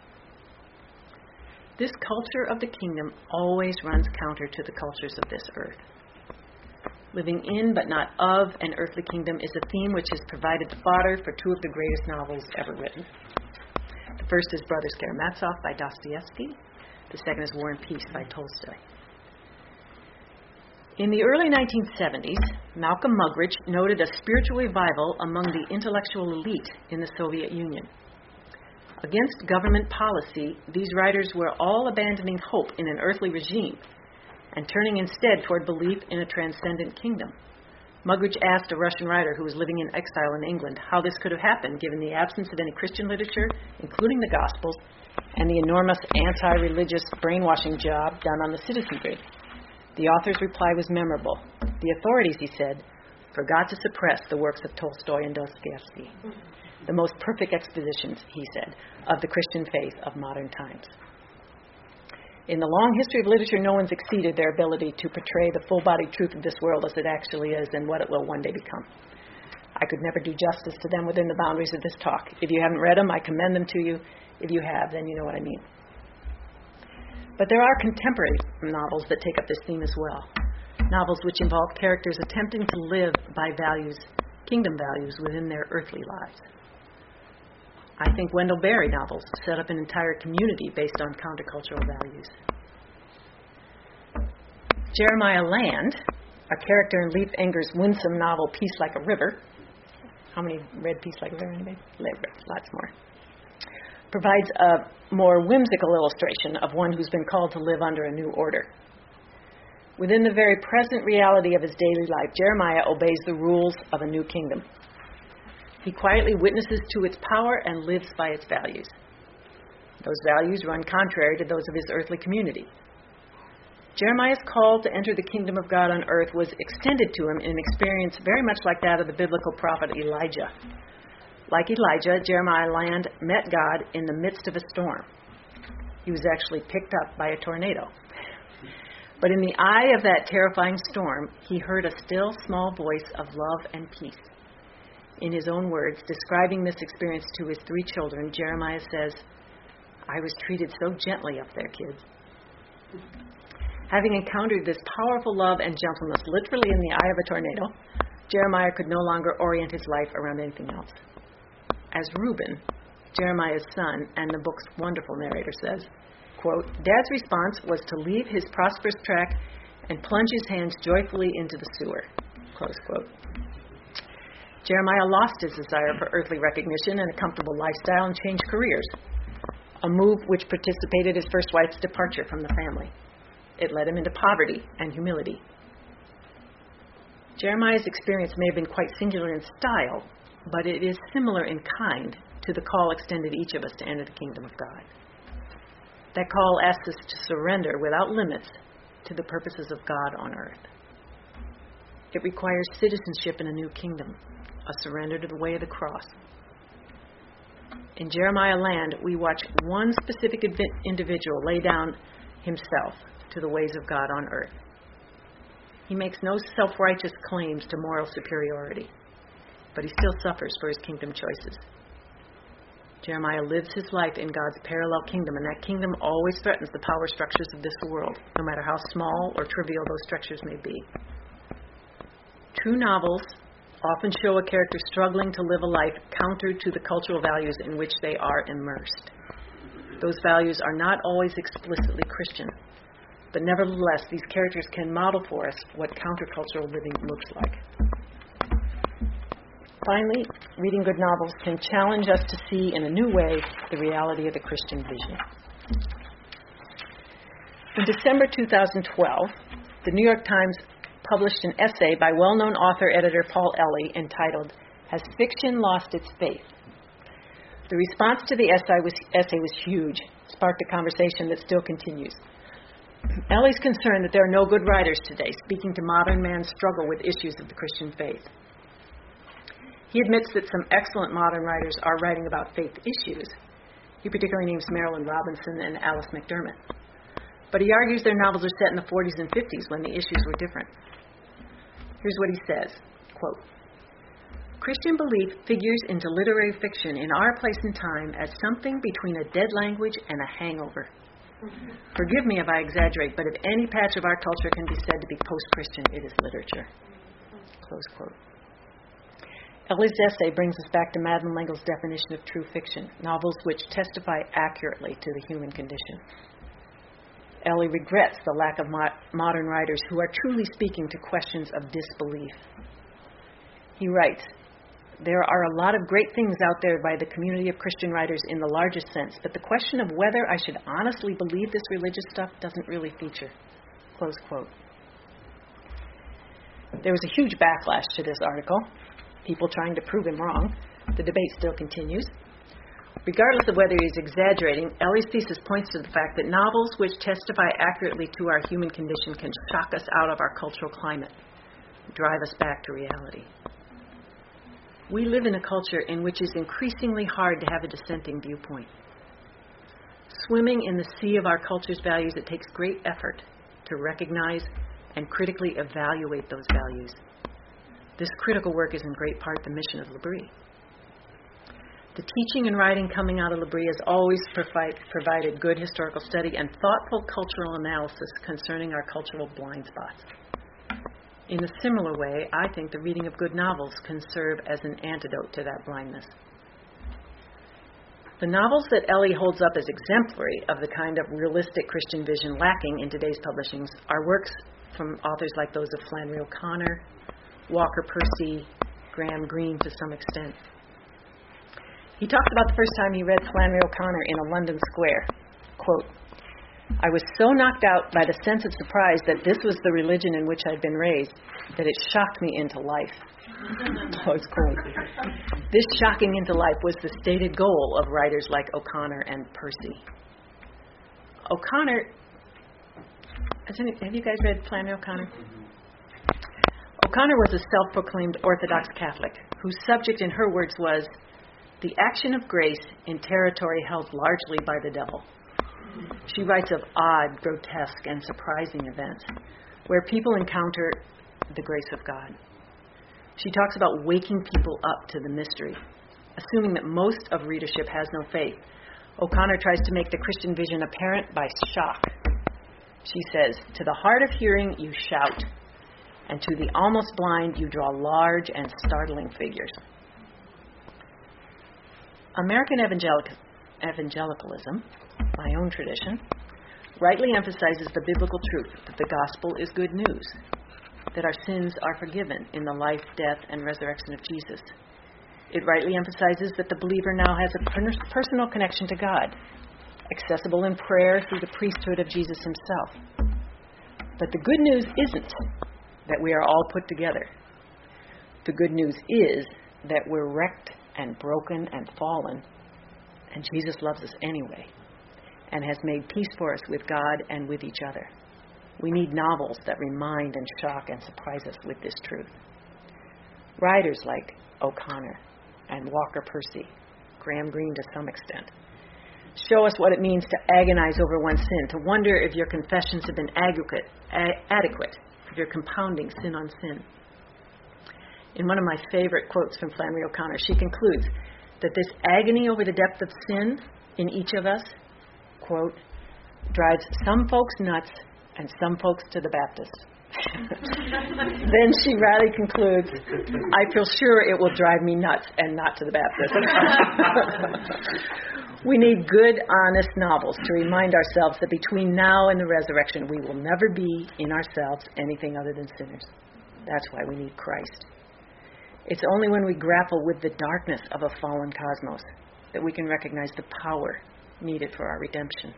This culture of the kingdom always runs counter to the cultures of this earth. Living in but not of an earthly kingdom is a theme which has provided the fodder for two of the greatest novels ever written. The first is Brothers Karamazov by Dostoevsky. The second is War and Peace by Tolstoy. In the early 1970s, Malcolm Muggeridge noted a spiritual revival among the intellectual elite in the Soviet Union. Against government policy, these writers were all abandoning hope in an earthly regime and turning instead toward belief in a transcendent kingdom. Muggeridge asked a Russian writer who was living in exile in England how this could have happened given the absence of any Christian literature, including the Gospels, and the enormous anti-religious brainwashing job done on the citizenry. The author's reply was memorable. The authorities, he said, forgot to suppress the works of Tolstoy and Dostoevsky, the most perfect expositions, he said, of the Christian faith of modern times. In the long history of literature, no one's exceeded their ability to portray the full-bodied truth of this world as it actually is and what it will one day become. I could never do justice to them within the boundaries of this talk. If you haven't read them, I commend them to you. If you have, then you know what I mean. But there are contemporary novels that take up this theme as well. Novels which involve characters attempting to live by values, kingdom values, within their earthly lives. I think Wendell Berry novels set up an entire community based on countercultural values. Jeremiah Land, a character in Leif Enger's winsome novel Peace Like a River. How many read Peace Like a River? Anybody? Lots more. Provides a more whimsical illustration of one who's been called to live under a new order. Within the very present reality of his daily life, Jeremiah obeys the rules of a new kingdom. He quietly witnesses to its power and lives by its values. Those values run contrary to those of his earthly community. Jeremiah's call to enter the kingdom of God on earth was extended to him in an experience very much like that of the biblical prophet Elijah. Like Elijah, Jeremiah Land met God in the midst of a storm. He was actually picked up by a tornado. But in the eye of that terrifying storm, he heard a still small voice of love and peace. In his own words, describing this experience to his 3 children, Jeremiah says, "I was treated so gently up there, kids." Having encountered this powerful love and gentleness literally in the eye of a tornado, Jeremiah could no longer orient his life around anything else. As Reuben, Jeremiah's son, and the book's wonderful narrator says, quote, "Dad's response was to leave his prosperous track and plunge his hands joyfully into the sewer," close quote. Jeremiah lost his desire for earthly recognition and a comfortable lifestyle and changed careers. a move which precipitated his first wife's departure from the family. It led him into poverty and humility. Jeremiah's experience may have been quite singular in style, but it is similar in kind to the call extended to each of us to enter the kingdom of God. That call asks us to surrender without limits to the purposes of God on earth. It requires citizenship in a new kingdom, a surrender to the way of the cross. In Jeremiah land, we watch one specific individual lay down himself to the ways of God on earth. He makes no self-righteous claims to moral superiority, but he still suffers for his kingdom choices. Jeremiah lives his life in God's parallel kingdom, and that kingdom always threatens the power structures of this world, no matter how small or trivial those structures may be. True novels often show a character struggling to live a life counter to the cultural values in which they are immersed. Those values are not always explicitly Christian, but nevertheless, these characters can model for us what countercultural living looks like. Finally, reading good novels can challenge us to see in a new way the reality of the Christian vision. In December 2012, the New York Times published an essay by well-known author-editor Paul Elie entitled, "Has Fiction Lost Its Faith?" The response to the essay was huge, sparked a conversation that still continues. Elie's concerned that there are no good writers today speaking to modern man's struggle with issues of the Christian faith. He admits that some excellent modern writers are writing about faith issues. He particularly names Marilynne Robinson and Alice McDermott. But he argues their novels are set in the 40s and 50s when the issues were different. Here's what he says, quote, "Christian belief figures into literary fiction in our place and time as something between a dead language and a hangover. Forgive me if I exaggerate, but if any patch of our culture can be said to be post-Christian, it is literature." Close quote. Elie's essay brings us back to Madeleine L'Engle's definition of true fiction, novels which testify accurately to the human condition. Elie regrets the lack of modern writers who are truly speaking to questions of disbelief. He writes, "There are a lot of great things out there by the community of Christian writers in the largest sense, but the question of whether I should honestly believe this religious stuff doesn't really feature." Close quote. There was a huge backlash to this article, people trying to prove him wrong. The debate still continues. Regardless of whether he's exaggerating, Elie's thesis points to the fact that novels which testify accurately to our human condition can shock us out of our cultural climate, drive us back to reality. We live in a culture in which it's increasingly hard to have a dissenting viewpoint. Swimming in the sea of our culture's values, it takes great effort to recognize and critically evaluate those values. This critical work is in great part the mission of L'Abri. The teaching and writing coming out of L'Abri has always provided good historical study and thoughtful cultural analysis concerning our cultural blind spots. In a similar way, I think the reading of good novels can serve as an antidote to that blindness. The novels that Elie holds up as exemplary of the kind of realistic Christian vision lacking in today's publishings are works from authors like those of Flannery O'Connor, Walker Percy, Graham Greene to some extent. He talked about the first time he read Flannery O'Connor in a London square. Quote, "I was so knocked out by the sense of surprise that this was the religion in which I'd been raised that it shocked me into life." Close quote. This shocking into life was the stated goal of writers like O'Connor and Percy. O'Connor, have you guys read Flannery O'Connor? O'Connor was a self-proclaimed Orthodox Catholic whose subject, in her words, was the action of grace in territory held largely by the devil. She writes of odd, grotesque, and surprising events where people encounter the grace of God. She talks about waking people up to the mystery, assuming that most of readership has no faith. O'Connor tries to make the Christian vision apparent by shock. She says, "To the hard of hearing you shout, and to the almost blind you draw large and startling figures." American evangelicalism, my own tradition, rightly emphasizes the biblical truth that the gospel is good news, that our sins are forgiven in the life, death, and resurrection of Jesus. It rightly emphasizes that the believer now has a personal connection to God, accessible in prayer through the priesthood of Jesus himself. But the good news isn't that we are all put together. The good news is that we're wrecked and broken and fallen, and Jesus loves us anyway and has made peace for us with God and with each other. We need novels that remind and shock and surprise us with this truth. Writers like O'Connor and Walker Percy, Graham Greene to some extent, show us what it means to agonize over one's sin, to wonder if your confessions have been adequate, if you're compounding sin on sin. In one of my favorite quotes from Flannery O'Connor, she concludes that this agony over the depth of sin in each of us, quote, drives some folks nuts and some folks to the Baptist. Then she rather concludes, I feel sure it will drive me nuts and not to the Baptist. We need good, honest novels to remind ourselves that between now and the resurrection, we will never be in ourselves anything other than sinners. That's why we need Christ. It's only when we grapple with the darkness of a fallen cosmos that we can recognize the power needed for our redemption.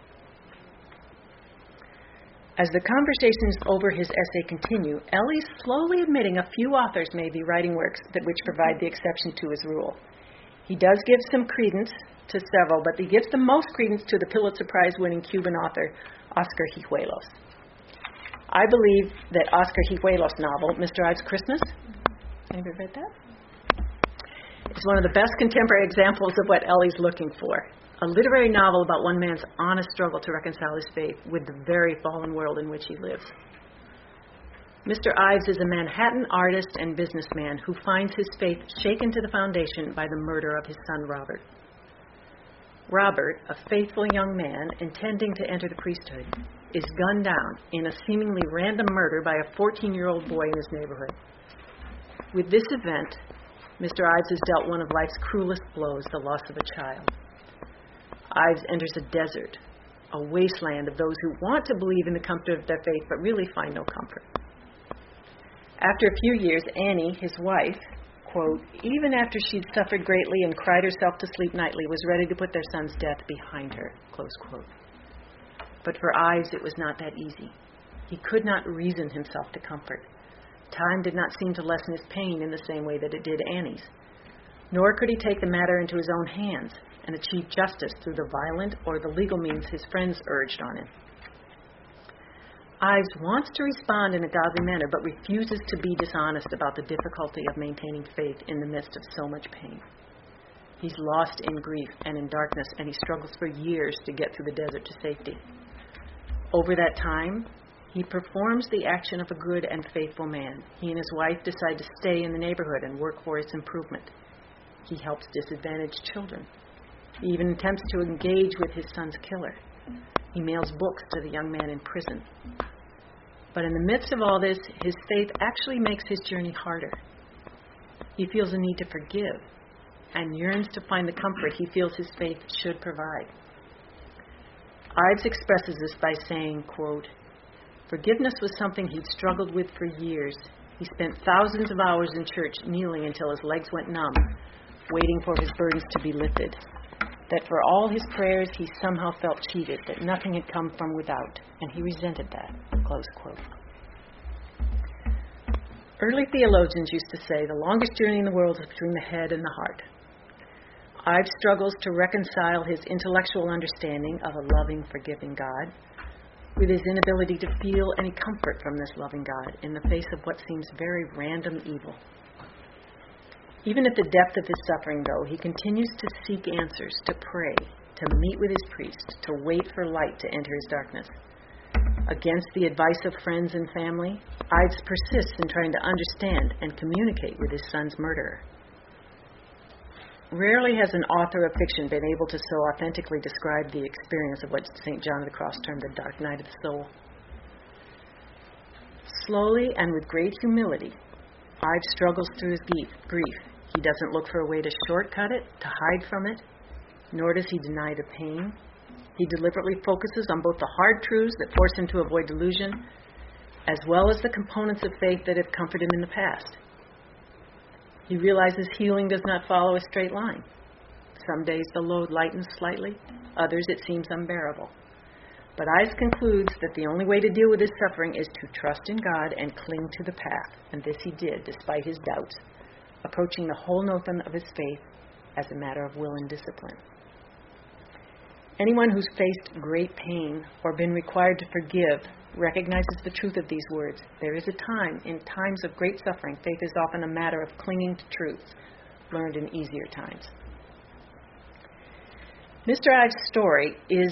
As the conversations over his essay continue, Ellie's slowly admitting a few authors may be writing works which provide the exception to his rule. He does give some credence to several, but he gives the most credence to the Pulitzer Prize-winning Cuban author Oscar Hijuelos. I believe that Oscar Hijuelos' novel, Mr. Ives' Christmas, anybody read that? It's one of the best contemporary examples of what Ellie's looking for. A literary novel about one man's honest struggle to reconcile his faith with the very fallen world in which he lives. Mr. Ives is a Manhattan artist and businessman who finds his faith shaken to the foundation by the murder of his son, Robert. Robert, a faithful young man intending to enter the priesthood, is gunned down in a seemingly random murder by a 14-year-old boy in his neighborhood. With this event, Mr. Ives has dealt one of life's cruelest blows, the loss of a child. Ives enters a desert, a wasteland of those who want to believe in the comfort of their faith but really find no comfort. After a few years, Annie, his wife, quote, even after she'd suffered greatly and cried herself to sleep nightly, was ready to put their son's death behind her, close quote. But for Ives, it was not that easy. He could not reason himself to comfort. Time did not seem to lessen his pain in the same way that it did Annie's. Nor could he take the matter into his own hands and achieve justice through the violent or the legal means his friends urged on him. Ives wants to respond in a godly manner, but refuses to be dishonest about the difficulty of maintaining faith in the midst of so much pain. He's lost in grief and in darkness, and he struggles for years to get through the desert to safety. Over that time, he performs the action of a good and faithful man. He and his wife decide to stay in the neighborhood and work for its improvement. He helps disadvantaged children. He even attempts to engage with his son's killer. He mails books to the young man in prison. But in the midst of all this, his faith actually makes his journey harder. He feels a need to forgive and yearns to find the comfort he feels his faith should provide. Ives expresses this by saying, quote, forgiveness was something he'd struggled with for years. He spent thousands of hours in church kneeling until his legs went numb, waiting for his burdens to be lifted. That for all his prayers, he somehow felt cheated, that nothing had come from without, and he resented that, close quote. Early theologians used to say the longest journey in the world is between the head and the heart. Ives struggles to reconcile his intellectual understanding of a loving, forgiving God with his inability to feel any comfort from this loving God in the face of what seems very random evil. Even at the depth of his suffering, though, he continues to seek answers, to pray, to meet with his priest, to wait for light to enter his darkness. Against the advice of friends and family, Ives persists in trying to understand and communicate with his son's murderer. Rarely has an author of fiction been able to so authentically describe the experience of what St. John of the Cross termed the dark night of the soul. Slowly and with great humility, Ives struggles through his grief. He doesn't look for a way to shortcut it, to hide from it, nor does he deny the pain. He deliberately focuses on both the hard truths that force him to avoid delusion, as well as the components of faith that have comforted him in the past. He realizes healing does not follow a straight line. Some days the load lightens slightly, others it seems unbearable. But Ives concludes that the only way to deal with his suffering is to trust in God and cling to the path, and this he did despite his doubts, approaching the whole notion of his faith as a matter of will and discipline. Anyone who's faced great pain or been required to forgive recognizes the truth of these words. There is a time, in times of great suffering, faith is often a matter of clinging to truths learned in easier times. Mr. Ives' story is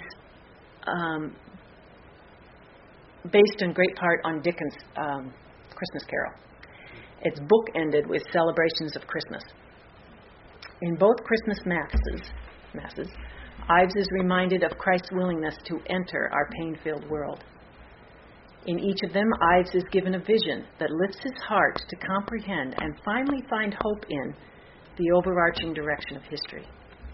based in great part on Dickens' Christmas Carol. Its book ended with celebrations of Christmas. In both Christmas masses, Ives is reminded of Christ's willingness to enter our pain-filled world. In each of them, Ives is given a vision that lifts his heart to comprehend and finally find hope in the overarching direction of history.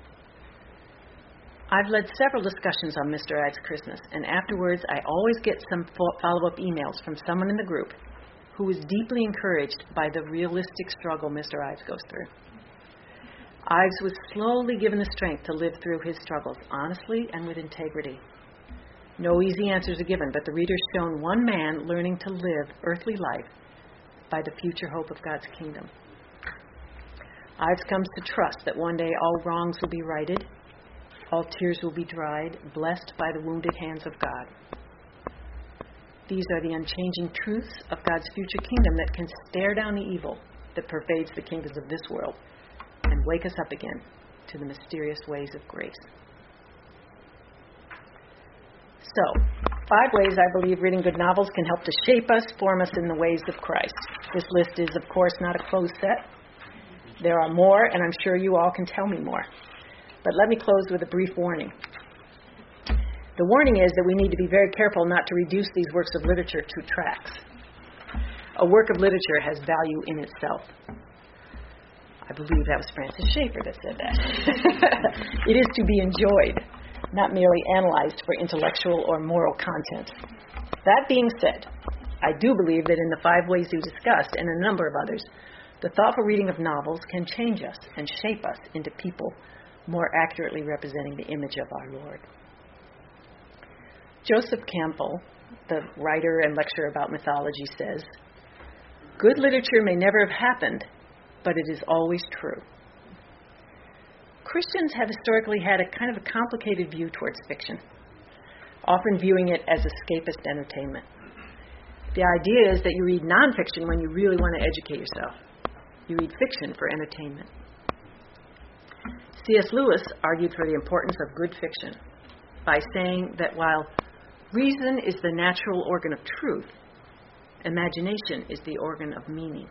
I've led several discussions on Mr. Ives' Christmas, and afterwards I always get some follow-up emails from someone in the group who is deeply encouraged by the realistic struggle Mr. Ives goes through. Ives was slowly given the strength to live through his struggles honestly and with integrity. No easy answers are given, but the reader's shown one man learning to live earthly life by the future hope of God's kingdom. Ives comes to trust that one day all wrongs will be righted, all tears will be dried, blessed by the wounded hands of God. These are the unchanging truths of God's future kingdom that can stare down the evil that pervades the kingdoms of this world and wake us up again to the mysterious ways of grace. So, 5 ways I believe reading good novels can help to shape us, form us in the ways of Christ. This list is, of course, not a closed set. There are more, and I'm sure you all can tell me more. But let me close with a brief warning. The warning is that we need to be very careful not to reduce these works of literature to tracts. A work of literature has value in itself. I believe that was Francis Schaeffer that said that. It is to be enjoyed, not merely analyzed for intellectual or moral content. That being said, I do believe that in the 5 ways we discussed, and a number of others, the thoughtful reading of novels can change us and shape us into people more accurately representing the image of our Lord. Joseph Campbell, the writer and lecturer about mythology, says, "Good literature may never have happened, but it is always true." Christians have historically had a kind of a complicated view towards fiction, often viewing it as escapist entertainment. The idea is that you read nonfiction when you really want to educate yourself. You read fiction for entertainment. C.S. Lewis argued for the importance of good fiction by saying that while reason is the natural organ of truth, imagination is the organ of meaning.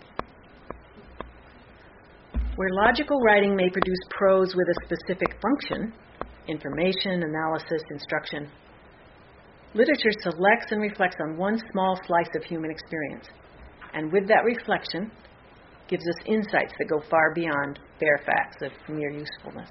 Where logical writing may produce prose with a specific function, information, analysis, instruction, literature selects and reflects on one small slice of human experience, and with that reflection, gives us insights that go far beyond bare facts of mere usefulness.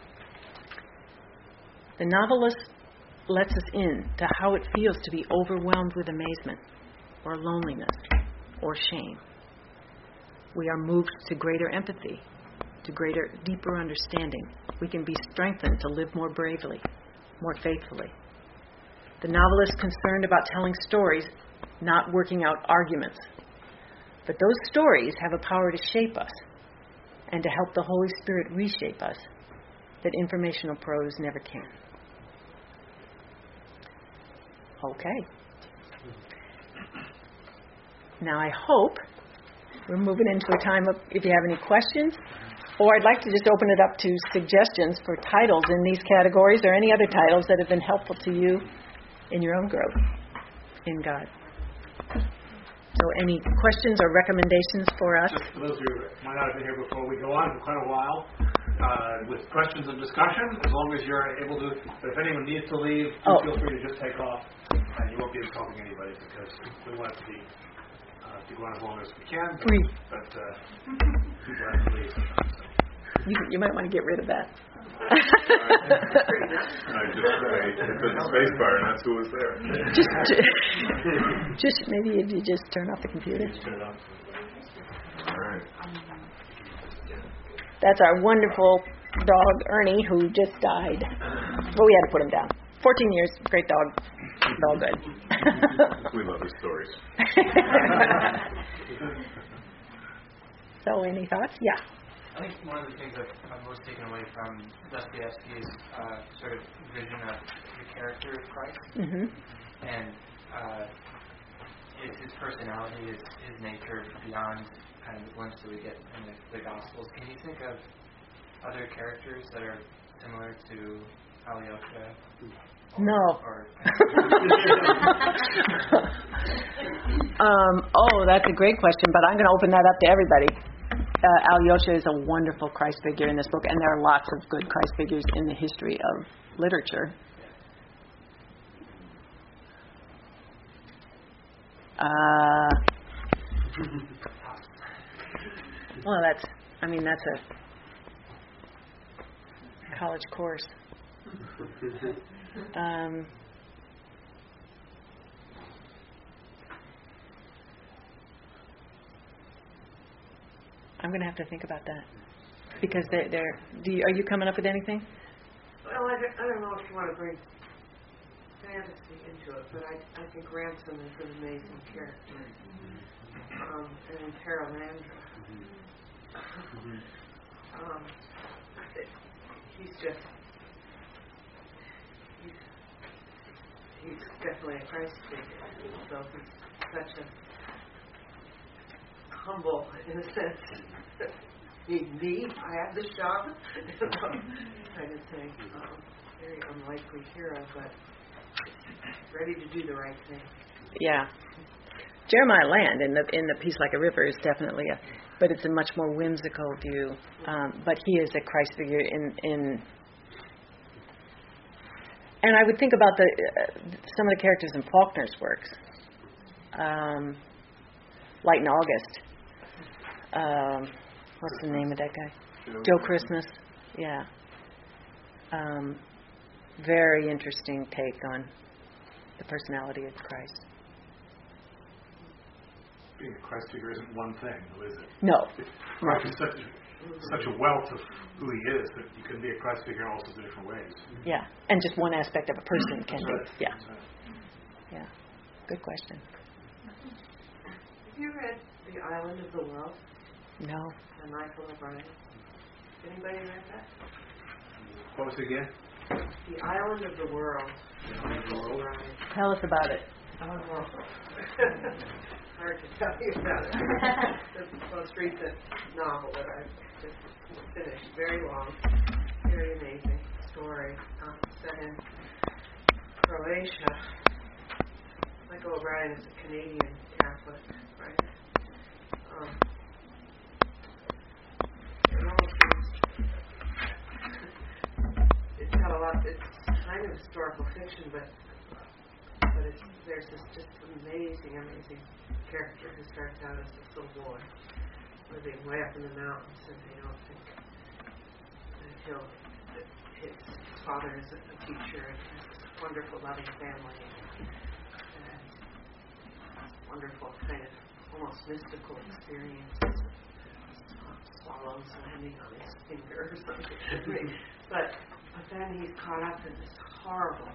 The novelist lets us in to how it feels to be overwhelmed with amazement, or loneliness, or shame. We are moved to greater empathy, to greater, deeper understanding. We can be strengthened to live more bravely, more faithfully. The novelist is concerned about telling stories, not working out arguments. But those stories have a power to shape us and to help the Holy Spirit reshape us that informational prose never can. Okay. Now I hope we're moving into a time of, if you have any questions, or I'd like to just open it up to suggestions for titles in these categories or any other titles that have been helpful to you in your own growth in God. So any questions or recommendations for us? Just for those who might not have been here before, we go on for quite a while with questions and discussion, as long as you're able to. But if anyone needs to leave, feel free to just take off, and you won't be insulting anybody because we want it to be to go on as long as we can. But people have to leave sometimes. You might want to get rid of that. I just put the space bar and that's who was there. Just maybe if you just turn off the computer. All right. That's our wonderful dog, Ernie, who just died. But we had to put him down. 14 years, great dog. It's all good. We love his stories. So, any thoughts? Yeah. I think one of the things that I'm most taken away from Dostoevsky's sort of vision of the character of Christ, and his personality, his nature beyond kind of the glimpse that we get in the Gospels. Can you think of other characters that are similar to Alyosha? No. That's a great question, but I'm going to open that up to everybody. Alyosha is a wonderful Christ figure in this book, and there are lots of good Christ figures in the history of literature. Well, that's a college course. I'm going to have to think about that because are you coming up with anything? Well, I don't know if you want to bring fantasy into it, but I think Ransom is an amazing character, and Paralandra. He's definitely a Christ figure. So he's such a humble, in a sense. Me, I have the job, kind of thing. Very unlikely hero, but ready to do the right thing. Yeah. Jeremiah Land in the Peace Like a River is definitely but it's a much more whimsical view. But he is a Christ figure in and I would think about some of the characters in Faulkner's works. Light and August. What's the name of that guy? Joe Christmas. Yeah. Very interesting take on the personality of Christ. Being a Christ figure isn't one thing, though, is it? No. Christ is such a wealth of who he is that you can be a Christ figure in all sorts of different ways. Yeah, and just one aspect of a person can Right. be. Yeah. Yeah. Good question. Have you read The Island of the World No. by Michael O'Brien? Anybody read that? What was it again? The Island of the World by Michael O'Brien. Tell us about it. Hard to tell you about it. The most recent novel that I've just finished. Very long, very amazing story set in Croatia. Michael O'Brien is a Canadian Catholic writer. It's got a lot. It's kind of historical fiction, but there's this just amazing character who starts out as a little boy living way up in the mountains, and they don't think that his father is a teacher and has this wonderful, loving family, and wonderful kind of almost mystical experiences. Swallows landing on his finger or something. But then he's caught up in this horrible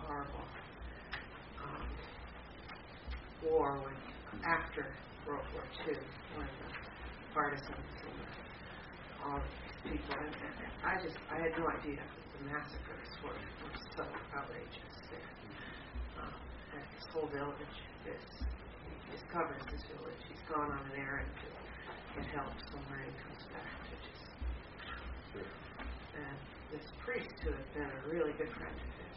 war after World War II, when the partisans and all of these people, and I had no idea the massacres were so outrageous there. And his whole village he discovers his village. He's gone on an errand to get help somewhere and comes back to just. And this priest, who had been a really good friend of his,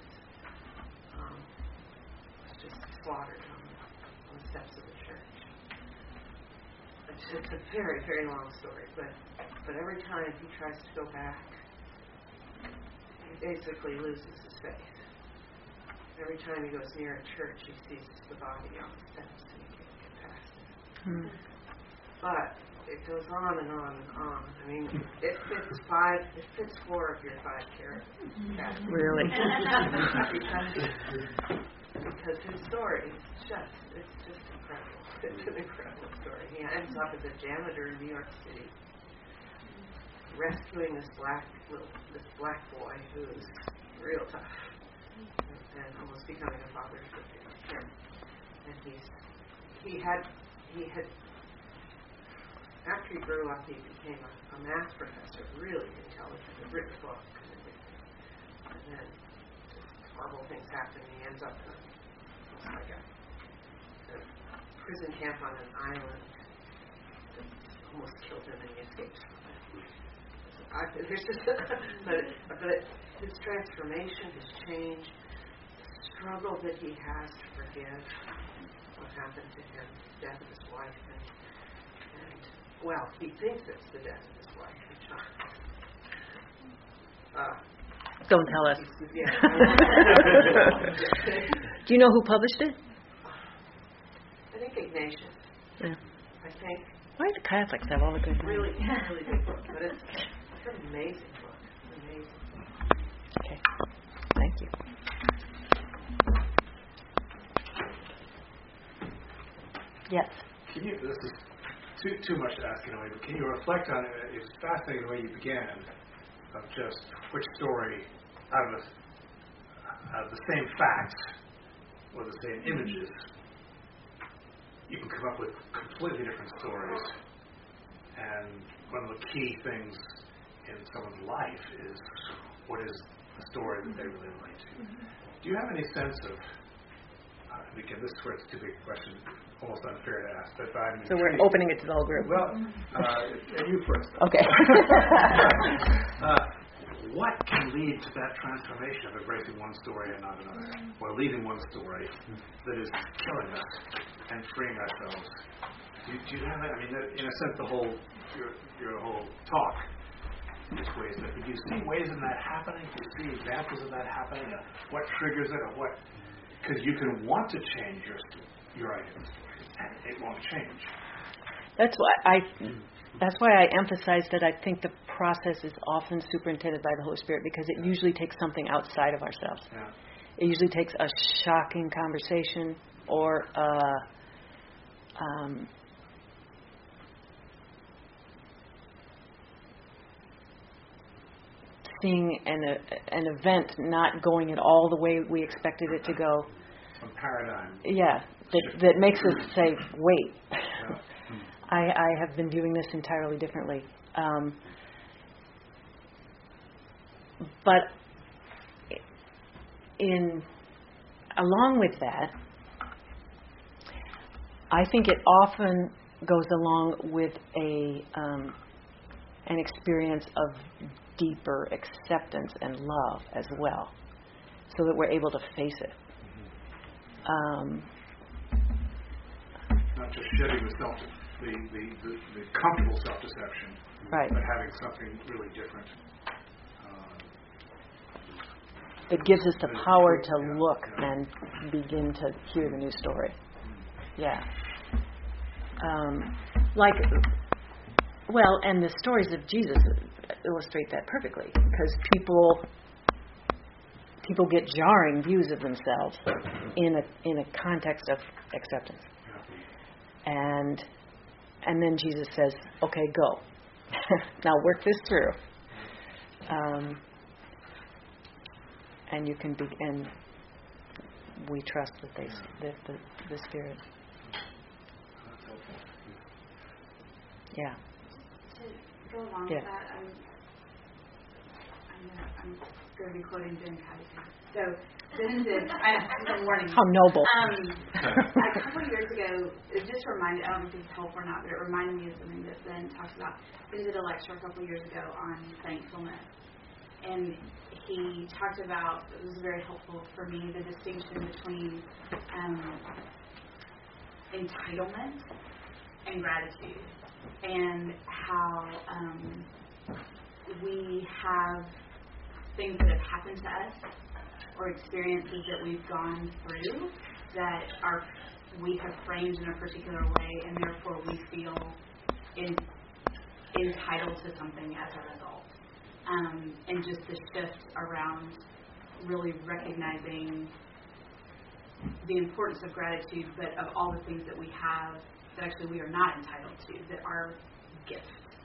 was just slaughtered on the steps of the church. It's a very, very long story, but every time he tries to go back, he basically loses his faith. Every time he goes near a church, he sees the body on the steps and he can't get past it. But it goes on and on and on. I mean, it fits 4 of your 5 characters. Really? Because his story is just incredible. It's an incredible story. He ends up as a janitor in New York City. rescuing this black boy who's real tough and almost becoming a father figure to him. And he had after he grew up, he became a math professor, really intelligent, had written books and everything. And then just horrible things happen. He ends up in a prison camp on an island that almost killed him, and he escapes from it. But his transformation, his change, the struggle that he has to forgive what happened to him, the death of his wife, and well, he thinks it's the death of his wife and child. Don't tell us. Yeah. Do you know who published it? I think Ignatius. Yeah. I think. Why do the Catholics have all the good names? Really big book, but it's an amazing book. Amazing. Okay. Thank you. Yes. Can you? This is too much to ask in a way, but can you reflect on it? It's fascinating the way you began, of just which story out of the same facts or the same images, you can come up with completely different stories. And one of the key things in someone's life is what is the story that they really relate to. Do you have any sense of, again, this is where it's too big a question, almost unfair to ask, but I'm So we're opening it to the whole group. Well, and you first. Okay. What can lead to that transformation of embracing one story and not another, or leaving one story that is killing us and freeing ourselves? Do you have that? I mean, in a sense, your whole talk is ways that. Do you see ways in that happening? Do you see examples of that happening? What triggers it, or what? Because you can want to change your identity, and it won't change. That's why I emphasize that I think the process is often superintended by the Holy Spirit, because it usually takes something outside of ourselves. Yeah. It usually takes a shocking conversation or seeing an event not going at all the way we expected it to go. Some paradigm. Yeah, that makes us say, wait. Yeah. I have been viewing this entirely differently. But along with that, I think it often goes along with an experience of deeper acceptance and love as well, so that we're able to face it. Not just shedding the comfortable self-deception, right? But having something really different. It gives us the power to look and begin to hear the new story. Yeah. And the stories of Jesus illustrate that perfectly, because people get jarring views of themselves in a context of acceptance. And then Jesus says, "Okay, go. Now work this through." And you can and we trust that the Spirit. Yeah. To go along with that, I'm going to be quoting Ben Caviezel. So Ben did. I'm warning you. How noble. A couple of years ago, it just reminded. I don't know if it's helpful or not, but it reminded me of something that Ben talks about. Ben did a lecture a couple of years ago on thankfulness, and he talked about. It was very helpful for me, the distinction between entitlement and gratitude, and how we have things that have happened to us or experiences that we've gone through that we have framed in a particular way, and therefore we feel entitled to something as a result. And just the shift around really recognizing the importance of gratitude, but of all the things that we have that actually we are not entitled to, that are gifts.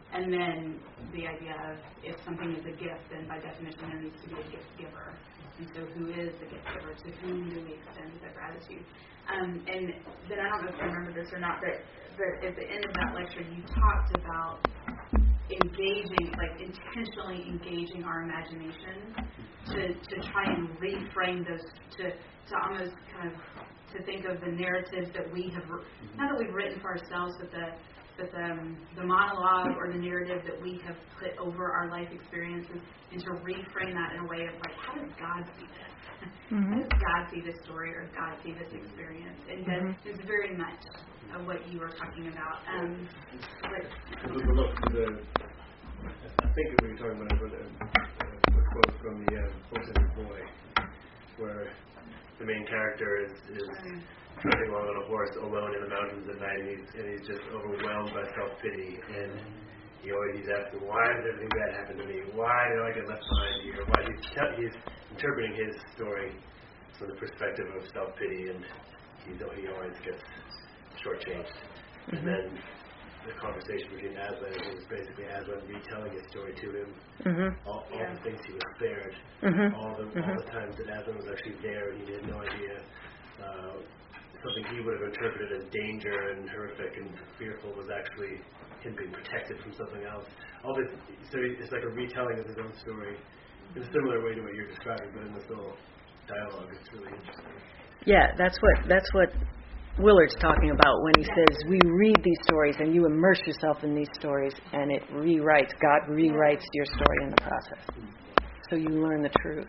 And then the idea of if something is a gift, then by definition there needs to be a gift giver. And so who is the gift giver? To whom do we extend the gratitude? And then I don't know if you remember this or not, but at the end of that lecture you talked about engaging, like intentionally engaging our imagination to try and reframe those, to almost kind of to think of the narratives that we have, not that we've written for ourselves, but the monologue or the narrative that we have put over our life experiences, and to reframe that in a way of like, how does God see this? How does God see this story, or God see this experience? And that is very much of what you were talking about. Look, I think we were talking about a quote from the Book of the Boy, where the main character is driving along on a horse alone in the mountains at night, and he's just overwhelmed by self-pity, and he's asking, why does everything bad happen to me? Why did I get left behind here? Why he's interpreting his story from the perspective of self-pity, and he always gets shortchanged. And then the conversation between Aslan is basically Aslan retelling his story to him, all the things he was spared, all the times that Aslan was actually there and he had no idea. Something he would have interpreted as danger and horrific and fearful was actually him being protected from something else. All this, so it's like a retelling of his own story in a similar way to what you're describing, but in this little dialogue. It's really interesting. Yeah, that's what Willard's talking about when he says we read these stories and you immerse yourself in these stories, and it rewrites. God rewrites your story in the process, so you learn the truth.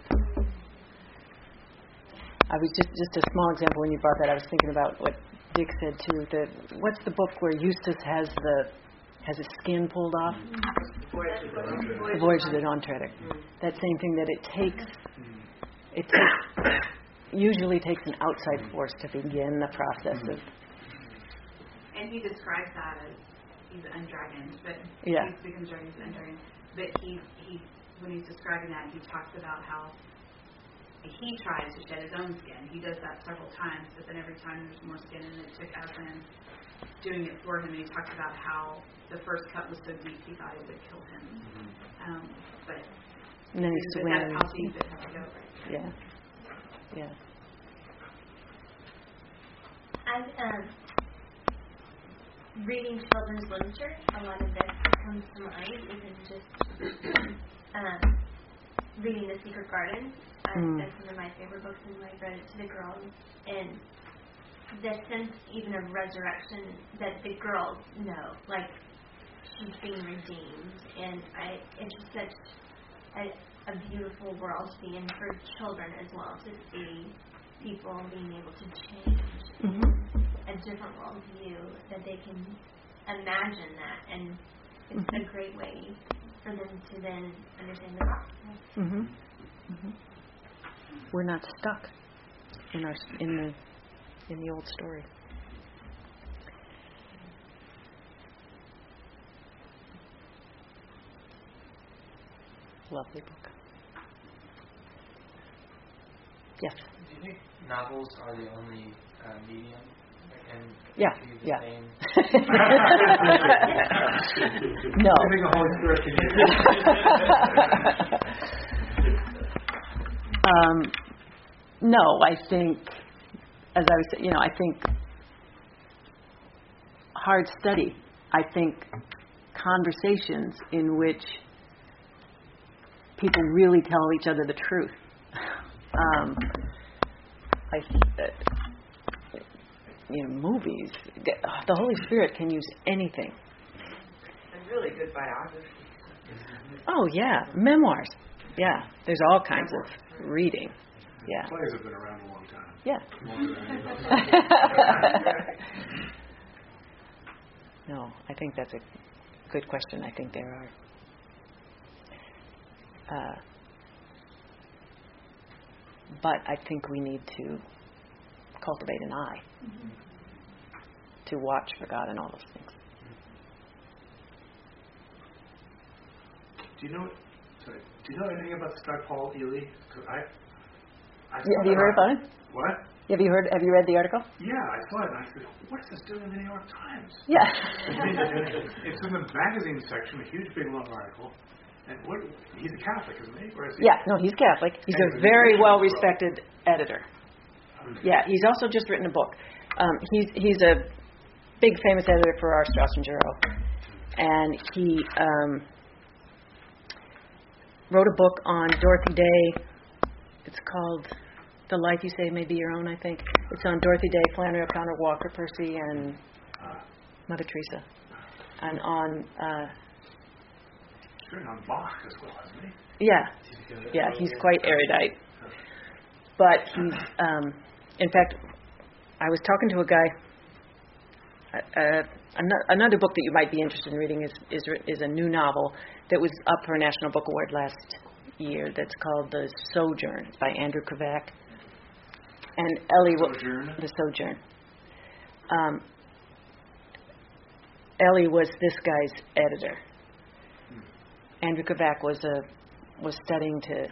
I was just a small example when you brought that. I was thinking about what Dick said too. What's the book where Eustace has his skin pulled off? The Voyage of the Dawn Treader. That same thing, that it usually takes an outside force to begin the process of. And he describes that as he's undragoned, but he becomes dragon, he's undragoned. But he when he's describing that, he talks about how he tries to shed his own skin. He does that several times, but then every time there's more skin, and it took Aslan doing it for him. And he talks about how the first cut was so deep he thought it would kill him. But and then that's how deep it has to go. Right? Yeah. As reading children's literature, a lot of this comes to mind, even just reading The Secret Garden. That's one of my favorite books, and I read it to the girls. And the sense even of resurrection that the girls know, like she's being redeemed. And it's just such a beautiful world to be in for children as well, to see people being able to change a different worldview, that they can imagine that, and it's a great way for them to then understand the gospel. We're not stuck in the old story. Lovely book. Yes. Do you think novels are the only medium that can do the same? No. I think the Holy Spirit can no, I think, as I was saying, I think hard study. I think conversations in which people really tell each other the truth. I think that movies, the Holy Spirit can use anything. And really good biography. Oh yeah, memoirs. Yeah, there's all kinds of reading. Yeah. Plays have been around a long time. Yeah. Longer than No, I think that's a good question. I think there are. But I think we need to cultivate an eye to watch for God in all those things. Do you know anything about Scott Paul Ely? Have you heard about him? What? Have you read the article? Yeah, I saw it, and I said, what is this doing in the New York Times? Yeah. It's in the magazine section, a huge, big, long article. And he's a Catholic, isn't he? Or is he? Yeah, no, he's Catholic. He's a very well-respected editor. Yeah, he's also just written a book. He's a big, famous editor for our Strauss and Giroux. And he wrote a book on Dorothy Day. It's called The Life You Say May Be Your Own, I think. It's on Dorothy Day, Flannery O'Connor, Walker Percy, and Mother Teresa. And on... He's written on Bach as well, hasn't he? Yeah, he's quite erudite. But he's... in fact, I was talking to a guy... another book that you might be interested in reading is a new novel that was up for a National Book Award last year that's called The Sojourn. It's by Andrew Kovac. And Ellie... The Sojourn. Ellie was this guy's editor. Andrew Kovac was studying to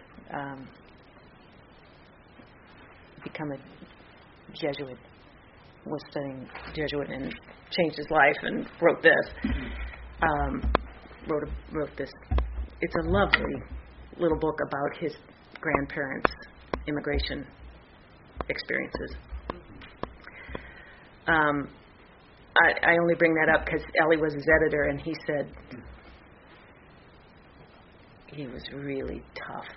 become a Jesuit. Was studying Jesuit and changed his life and wrote this. Wrote this. It's a lovely little book about his grandparents' immigration experiences. I only bring that up because Ellie was his editor, and he said he was really tough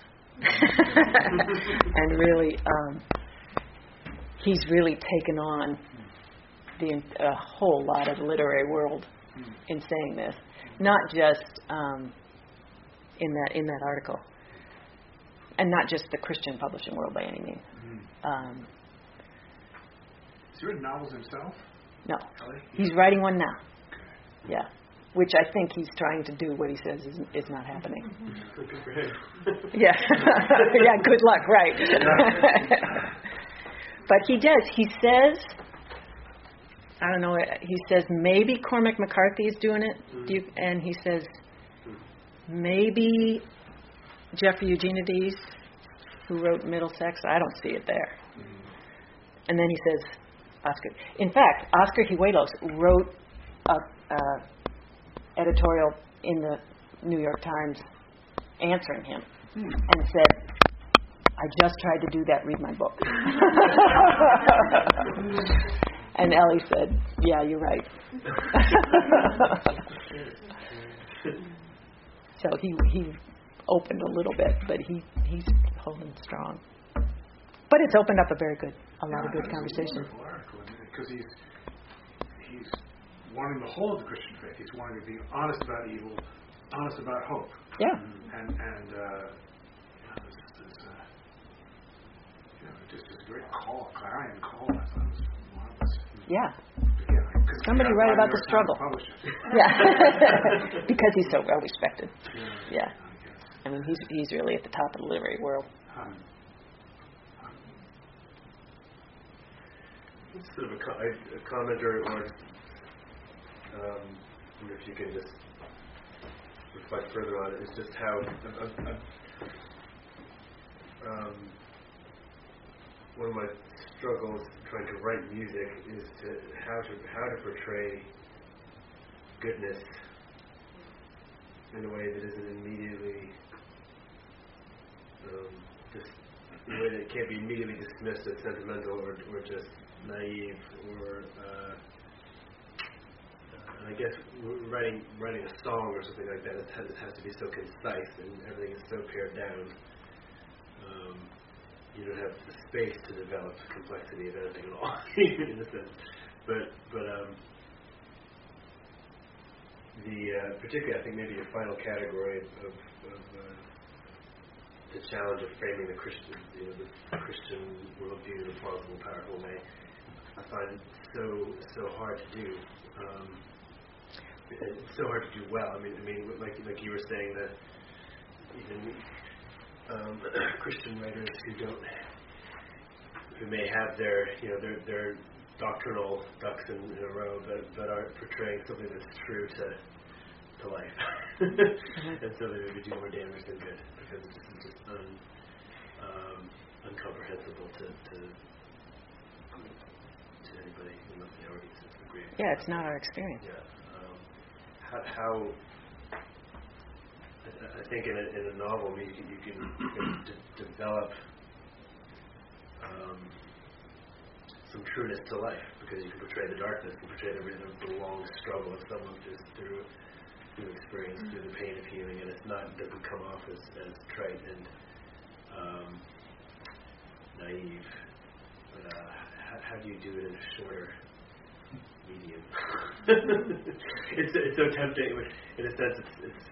and really he's really taken on a whole lot of the literary world in saying this, not just in that article, and not just the Christian publishing world by any means. Has he written novels himself? No, Ellie? he's writing one now. Okay. Yeah, which I think he's trying to do what he says is not happening. Good for him. Yeah, yeah. Good luck, right? But he does. He says, I don't know. He says maybe Cormac McCarthy is doing it, and he says maybe Jeffrey Eugenides, who wrote Middlesex. I don't see it there. And then he says Oscar. In fact, Oscar Huelos wrote a editorial in the New York Times answering him and said, I just tried to do that, read my book. And Ellie said, yeah, you're right. So he opened a little bit, but he's holding strong. But it's opened up a lot of good conversation. Because he's wanting the whole of the Christian faith. He's wanting to be honest about evil, honest about hope. Yeah. And just this great call, clarion call. I thought it was marvelous. Yeah. Somebody write about the struggle. Yeah. Because he's so well respected. Yeah. I mean, he's really at the top of the literary world. Sort of a comment or if you can just reflect further on it, is just how one of my struggles trying to write music is how to portray goodness in a way that isn't immediately just in a way that can't be immediately dismissed as sentimental or just naive or and I guess writing a song or something like that, it has to be so concise and everything is so pared down. You don't have the space to develop complexity of anything at all, in a sense. But particularly, I think maybe your final category of the challenge of framing the Christian worldview in a plausible, powerful way, I find so hard to do. It's so hard to do well. I mean, like you were saying that even Christian writers who may have their doctrinal ducks in a row, but aren't portraying something that's true to life, and so they maybe do more damage than good because this is just incomprehensible to to anybody in the audience. It's a great. Yeah, it's not our experience. Yeah. How I think in a novel you can develop some trueness to life, because you can portray the darkness, you can portray the long struggle of someone just through experience, through the pain of healing, and it doesn't come off as trite and naive. But how do you do it in a shorter medium? It's so tempting. In a sense, it's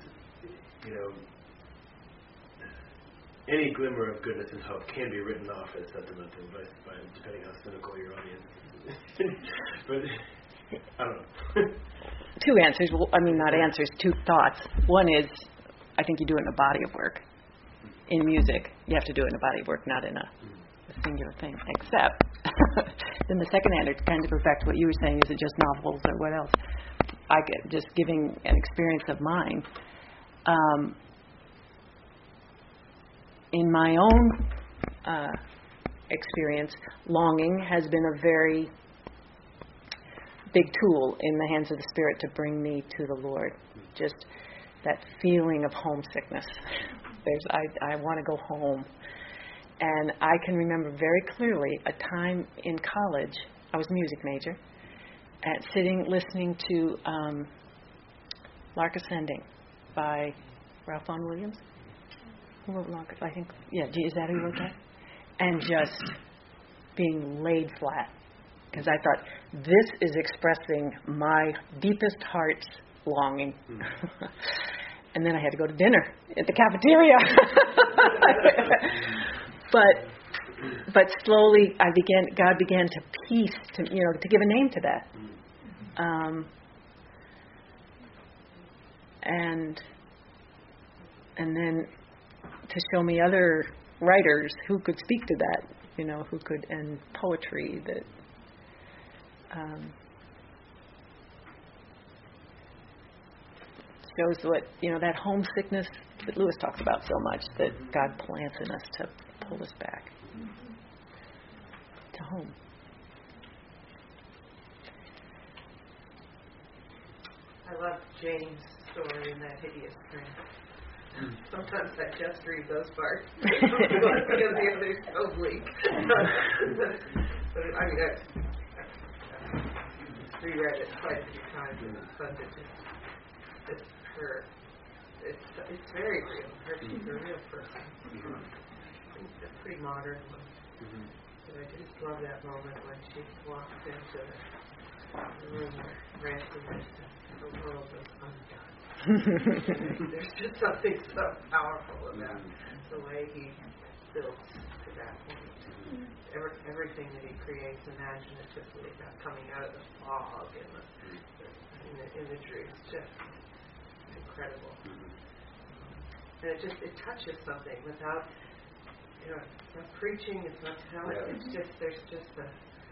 any glimmer of goodness and hope can be written off as sentimental, by depending how cynical your audience is. But I don't know. Two answers. Well, I mean, not answers. Two thoughts. One is, I think you do it in a body of work. In music, you have to do it in a body of work, not in a singular thing. Except, then the second answer, kind of perfect what you were saying, is it just novels or what else? I get just giving an experience of mine. In my own experience, longing has been a very big tool in the hands of the Spirit to bring me to the Lord. Just that feeling of homesickness. I want to go home. And I can remember very clearly a time in college, I was a music major, sitting listening to Lark Ascending by Ralph Vaughan Williams. Who wrote Lark? I think, yeah, is that who wrote that? And just being laid flat. Because I thought, this is expressing my deepest heart's longing. And then I had to go to dinner at the cafeteria. But slowly God began to piece, to give a name to that. And then to show me other writers who could speak to that, who could, and poetry that shows what, that homesickness that Lewis talks about so much, that God plants in us to pull us back to home. I love Jane's story in That Hideous Dream. Sometimes I just read those parts because the other's so bleak. But I mean, I've reread it quite a few times, and it's fun to just her. It's very real. She's a real person. It's a pretty modern one. But I just love that moment when she walks into the room where Ransom is. The world was undone. There's just something so powerful about the way he builds to that point. Everything that he creates imaginatively, about coming out of the fog and in the imagery, is just incredible. And it touches something without, it's not preaching, it's not telling, it's just, there's just a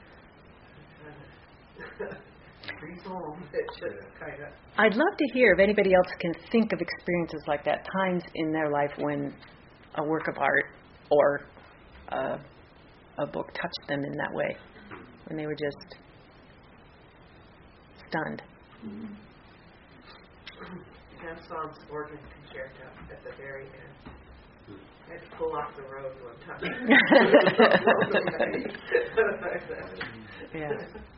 I'd love to hear if anybody else can think of experiences like that, times in their life when a work of art or a book touched them in that way, when they were just stunned. Saint-Saëns organ concerto at the very end. I had to pull off the road one time. Yeah.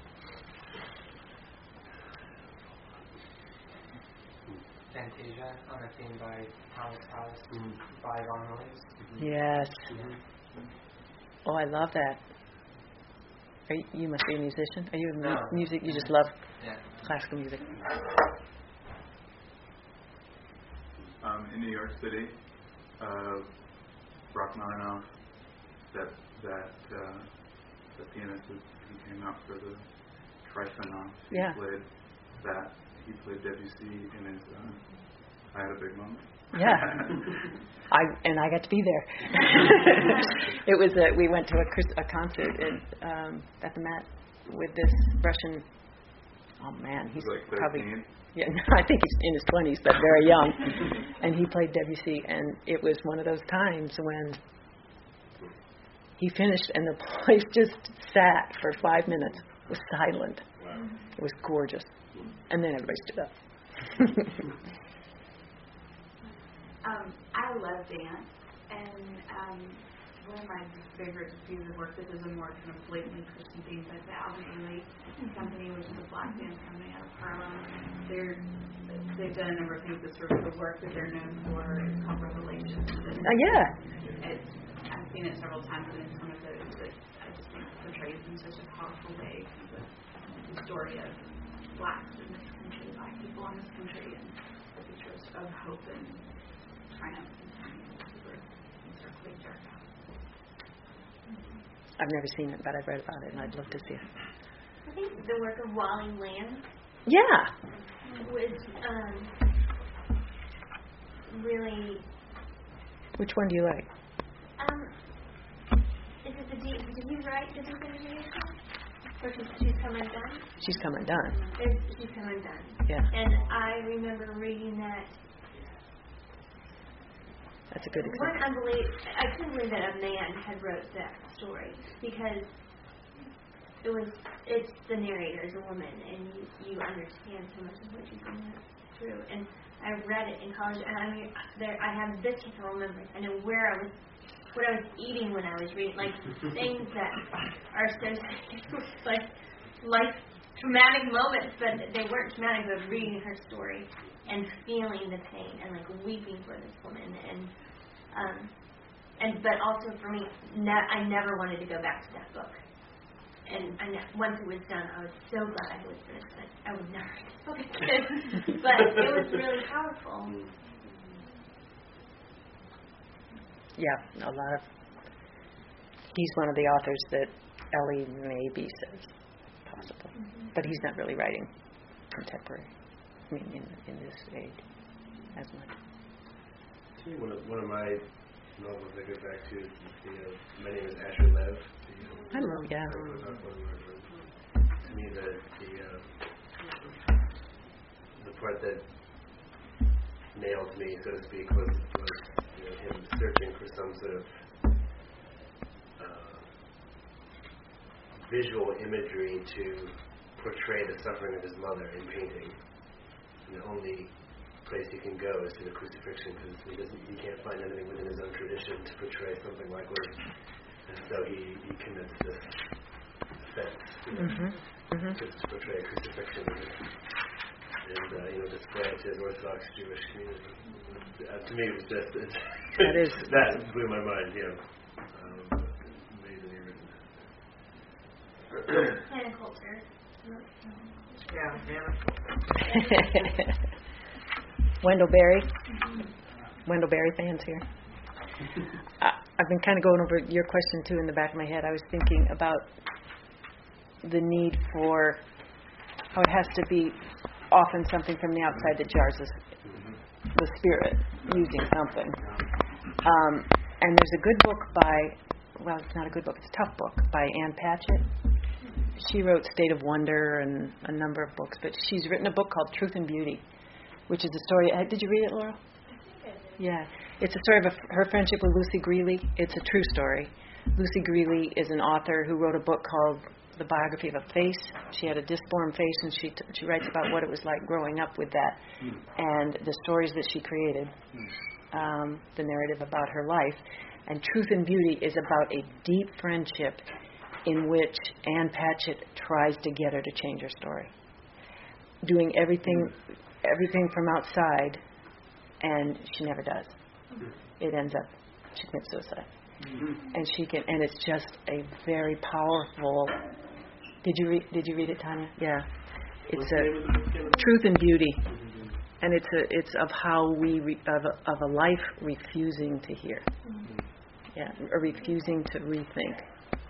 Fantasia on a theme by Thomas House by Vaughan Williams. Yes. Oh, I love that. You must be a musician. Are you a music? You just love classical music. In New York City, Rachmaninoff, the pianist who came out for the Triphonov, he played Debussy in his I Had a Big Moment. Yeah. I got to be there. It was we went to a concert at the Met with this Russian. Oh man, he's like 13? Probably. Yeah, I think he's in his 20s, but very young. And he played Debussy, and it was one of those times when He finished, and the place just sat for 5 minutes. It was silent. Wow. It was gorgeous. And then everybody stood up. I love dance, and one of my favorite pieces of work, this is a more kind of blatantly Christian theme, but the Alvin Ailey Company, which is a black dance company out of Harlem, they've done a number of things. That sort of the work that they're known for is called Revelation. I've seen it several times, and it's one of those that I just think portrays in such a powerful way the story of blacks in this country, black people in this country, and the pictures of hope and triumph and incredibly dark. I've never seen it, but I've read about it, and I'd love to see it. I think the work of Wally Land was really... Which one do you like? Is it did you write the Decontamination? Or She's Come Undone? She's Come Undone. She's Come Undone. Yeah. And I remember reading that. That's a good example. I couldn't believe that a man had wrote that story, because it's the narrator is a woman, and you understand so much of what she's going through. And I read it in college, and I have visceral memories. I know what I was eating when I was reading, like things that are associated with like traumatic moments, but they weren't traumatic. But reading her story and feeling the pain and like weeping for this woman, and but also for me, I never wanted to go back to that book. And once it was done, I was so glad I was finished. I would never read the book again, but it was really powerful. Yeah, a lot of. He's one of the authors that Ellie maybe says possible, but he's not really writing contemporary. I mean, in this age, as much. One of my novels I go back to is My Name is Asher Lev. Hello, yeah. To me, the part that nailed me, so to speak, was him searching for some sort of visual imagery to portray the suffering of his mother in painting. And the only place he can go is to the crucifixion, because he can't find anything within his own tradition to portray something like this. And so he commits this offense to portray crucifixion and display it to his Orthodox Jewish community. To me, it was just that blew my mind. Amazingly written. Hannah Coulter. Wendell Berry. Wendell Berry fans here. I've been kind of going over your question too in the back of my head. I was thinking about the need for how it has to be often something from the outside that jars the spirit using something. And there's a good book it's not a good book, it's a tough book, by Ann Patchett. She wrote State of Wonder and a number of books, but she's written a book called Truth and Beauty, which is a story. Did you read it, Laurel? Yeah. It's a story of her friendship with Lucy Greeley. It's a true story. Lucy Greeley is an author who wrote a book called The Biography of a Face. She had a disformed face, and she writes about what it was like growing up with that and the stories that she created, the narrative about her life. And Truth and Beauty is about a deep friendship in which Ann Patchett tries to get her to change her story, doing everything from outside, and she never does. It ends up she commits suicide, and it's just a very powerful. Did you read it, Tanya? Yeah, it's a Truth and Beauty, and it's of how of a life refusing to hear, or refusing to rethink.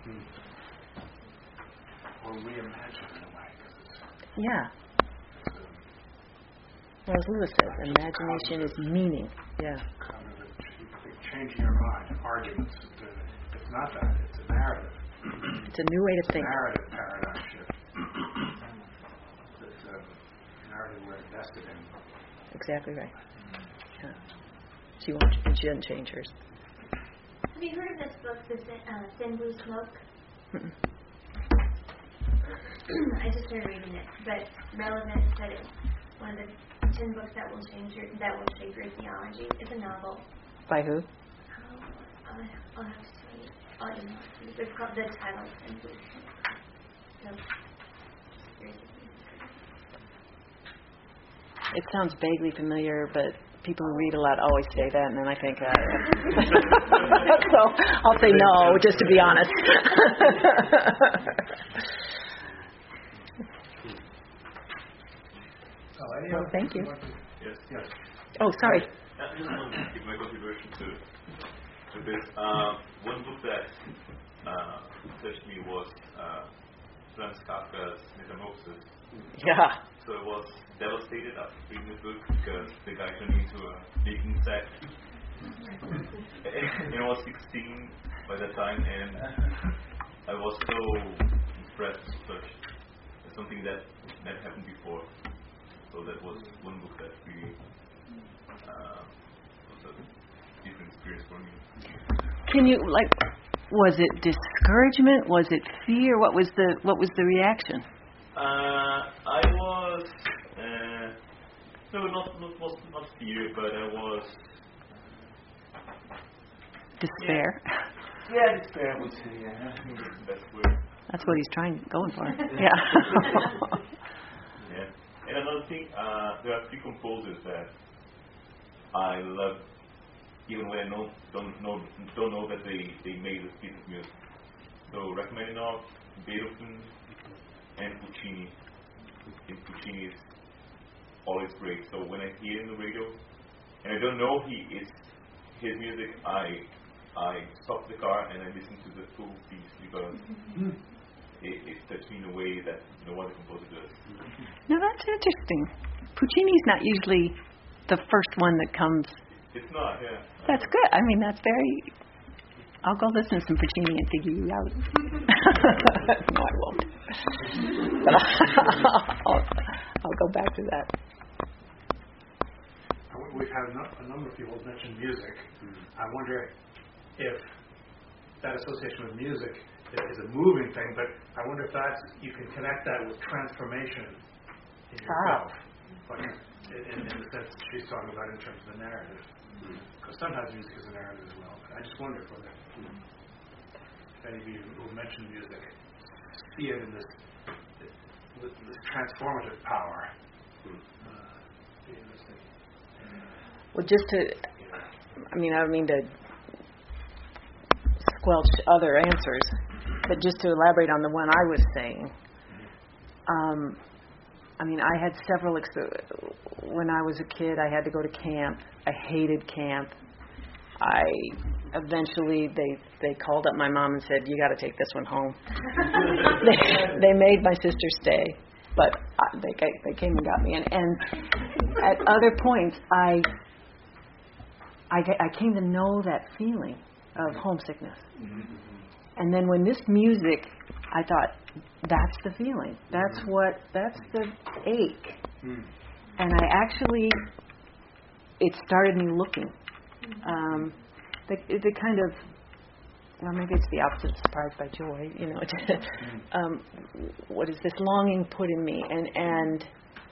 Or reimagine in a way. Yeah. Well, as Lewis says, imagination is meaning. Yeah. Kind of changing your mind, arguments. It's not that. It's a narrative. It's a new way to think. Narrative paradigm shift. It's a narrative we're invested in. Exactly right. Yeah. She doesn't change hers. Have you heard of this book, Thin Blue Smoke? I just started reading it, but Relevant said it's one of the 10 books that will shape your theology. It's a novel. By who? I'll have to say it. I'll email it to you. It's called, the title is Thin Blue Smoke. So, it sounds vaguely familiar, but people who read a lot always say that, and then I think, so I'll say no, just to be honest. Well, thank you. Yes. Oh, sorry. I just want to give my contribution to this. One book that touched me was Franz Kafka's Metamorphosis. Yeah. So I was devastated after reading the book because the guy turned into a big insect. I was 16 by that time, and I was so impressed with such something that never happened before. So that was one book that really was a different experience for me. Can you, was it discouragement? Was it fear? What was the reaction? I was not fear, but I was despair. Yeah, despair would say. Yeah, I think that's the best word. That's what he's going for. Yeah. Yeah. And another thing, there are 3 composers that I love, even when I don't know that they made this piece of music. So Rachmaninoff, Beethoven, and Puccini. And Puccini is always great. So when I hear in the radio, and I don't know his music, I stop the car and I listen to the full piece because it touched me in a way that no other composer does. No, that's interesting. Puccini's not usually the first one that comes. It's not, yeah. That's good. I mean, that's very... I'll go listen to some Puccini and figure you out. No, I won't. But I'll go back to that. We've had a number of people mention music. I wonder if that association with music is a moving thing, but I wonder if you can connect that with transformation in yourself. Like in the sense that she's talking about in terms of the narrative. Because sometimes music is a narrative as well. But I just wonder if any of you who mention music see it in this transformative power. Be interesting. Well, just to, I don't mean to squelch other answers, but just to elaborate on the one I was saying, I had several, when I was a kid, I had to go to camp. I hated camp. Eventually, they called up my mom and said, "You got to take this one home." They made my sister stay, but they came and got me. And at other points, I came to know that feeling of homesickness. And then when this music, I thought, that's the feeling. That's the ache. And I actually, it started me looking. The kind of, well, maybe it's the opposite of surprise by joy, what is this longing put in me? And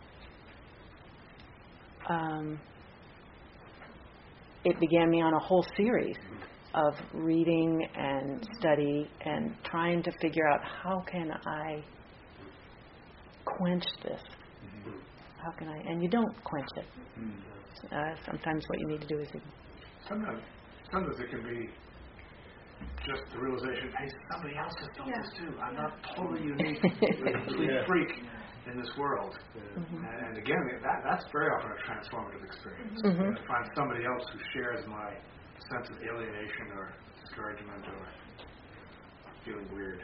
it began me on a whole series of reading and study and trying to figure out how can I quench this? How can I? And you don't quench it. Sometimes what you need to do is... Sometimes it can be just the realization, hey, somebody else has done this too. I'm not totally unique, complete freak in this world. And again, that's very often a transformative experience. To find somebody else who shares my sense of alienation or discouragement or feeling weird.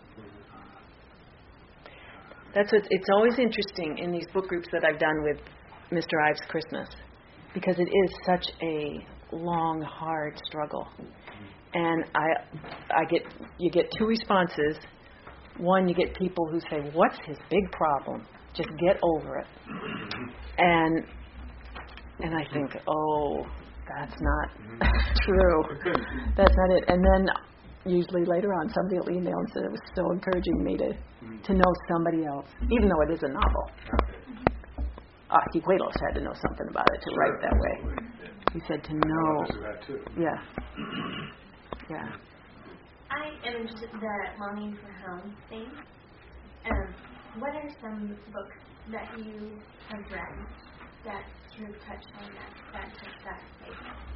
It's always interesting in these book groups that I've done with Mr. Ives Christmas, because it is such a long, hard struggle. And you get 2 responses. One, you get people who say, "What's his big problem? Just get over it." And I think, oh that's not true. That's not it. And then usually later on, somebody will email and say it was so encouraging me to know somebody else, even though it is a novel. Hijuelos had to know something about it to write that way. He said to know. Yeah. Yeah. I am interested in the longing for home thing. What are some books that you have read that sort of touch on that space?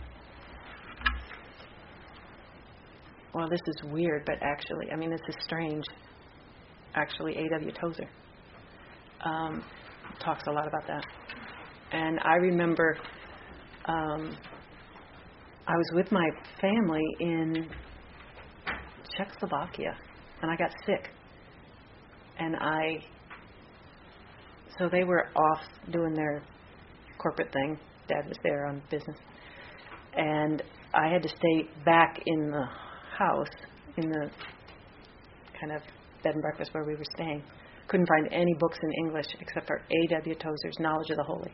Well, this is weird, but actually, I mean, this is strange. Actually, A.W. Tozer talks a lot about that. And I remember I was with my family in Czechoslovakia, and I got sick. And so they were off doing their corporate thing. Dad was there on business. And I had to stay back in the house, in the kind of bed and breakfast where we were staying. Couldn't find any books in English except for A.W. Tozer's Knowledge of the Holy.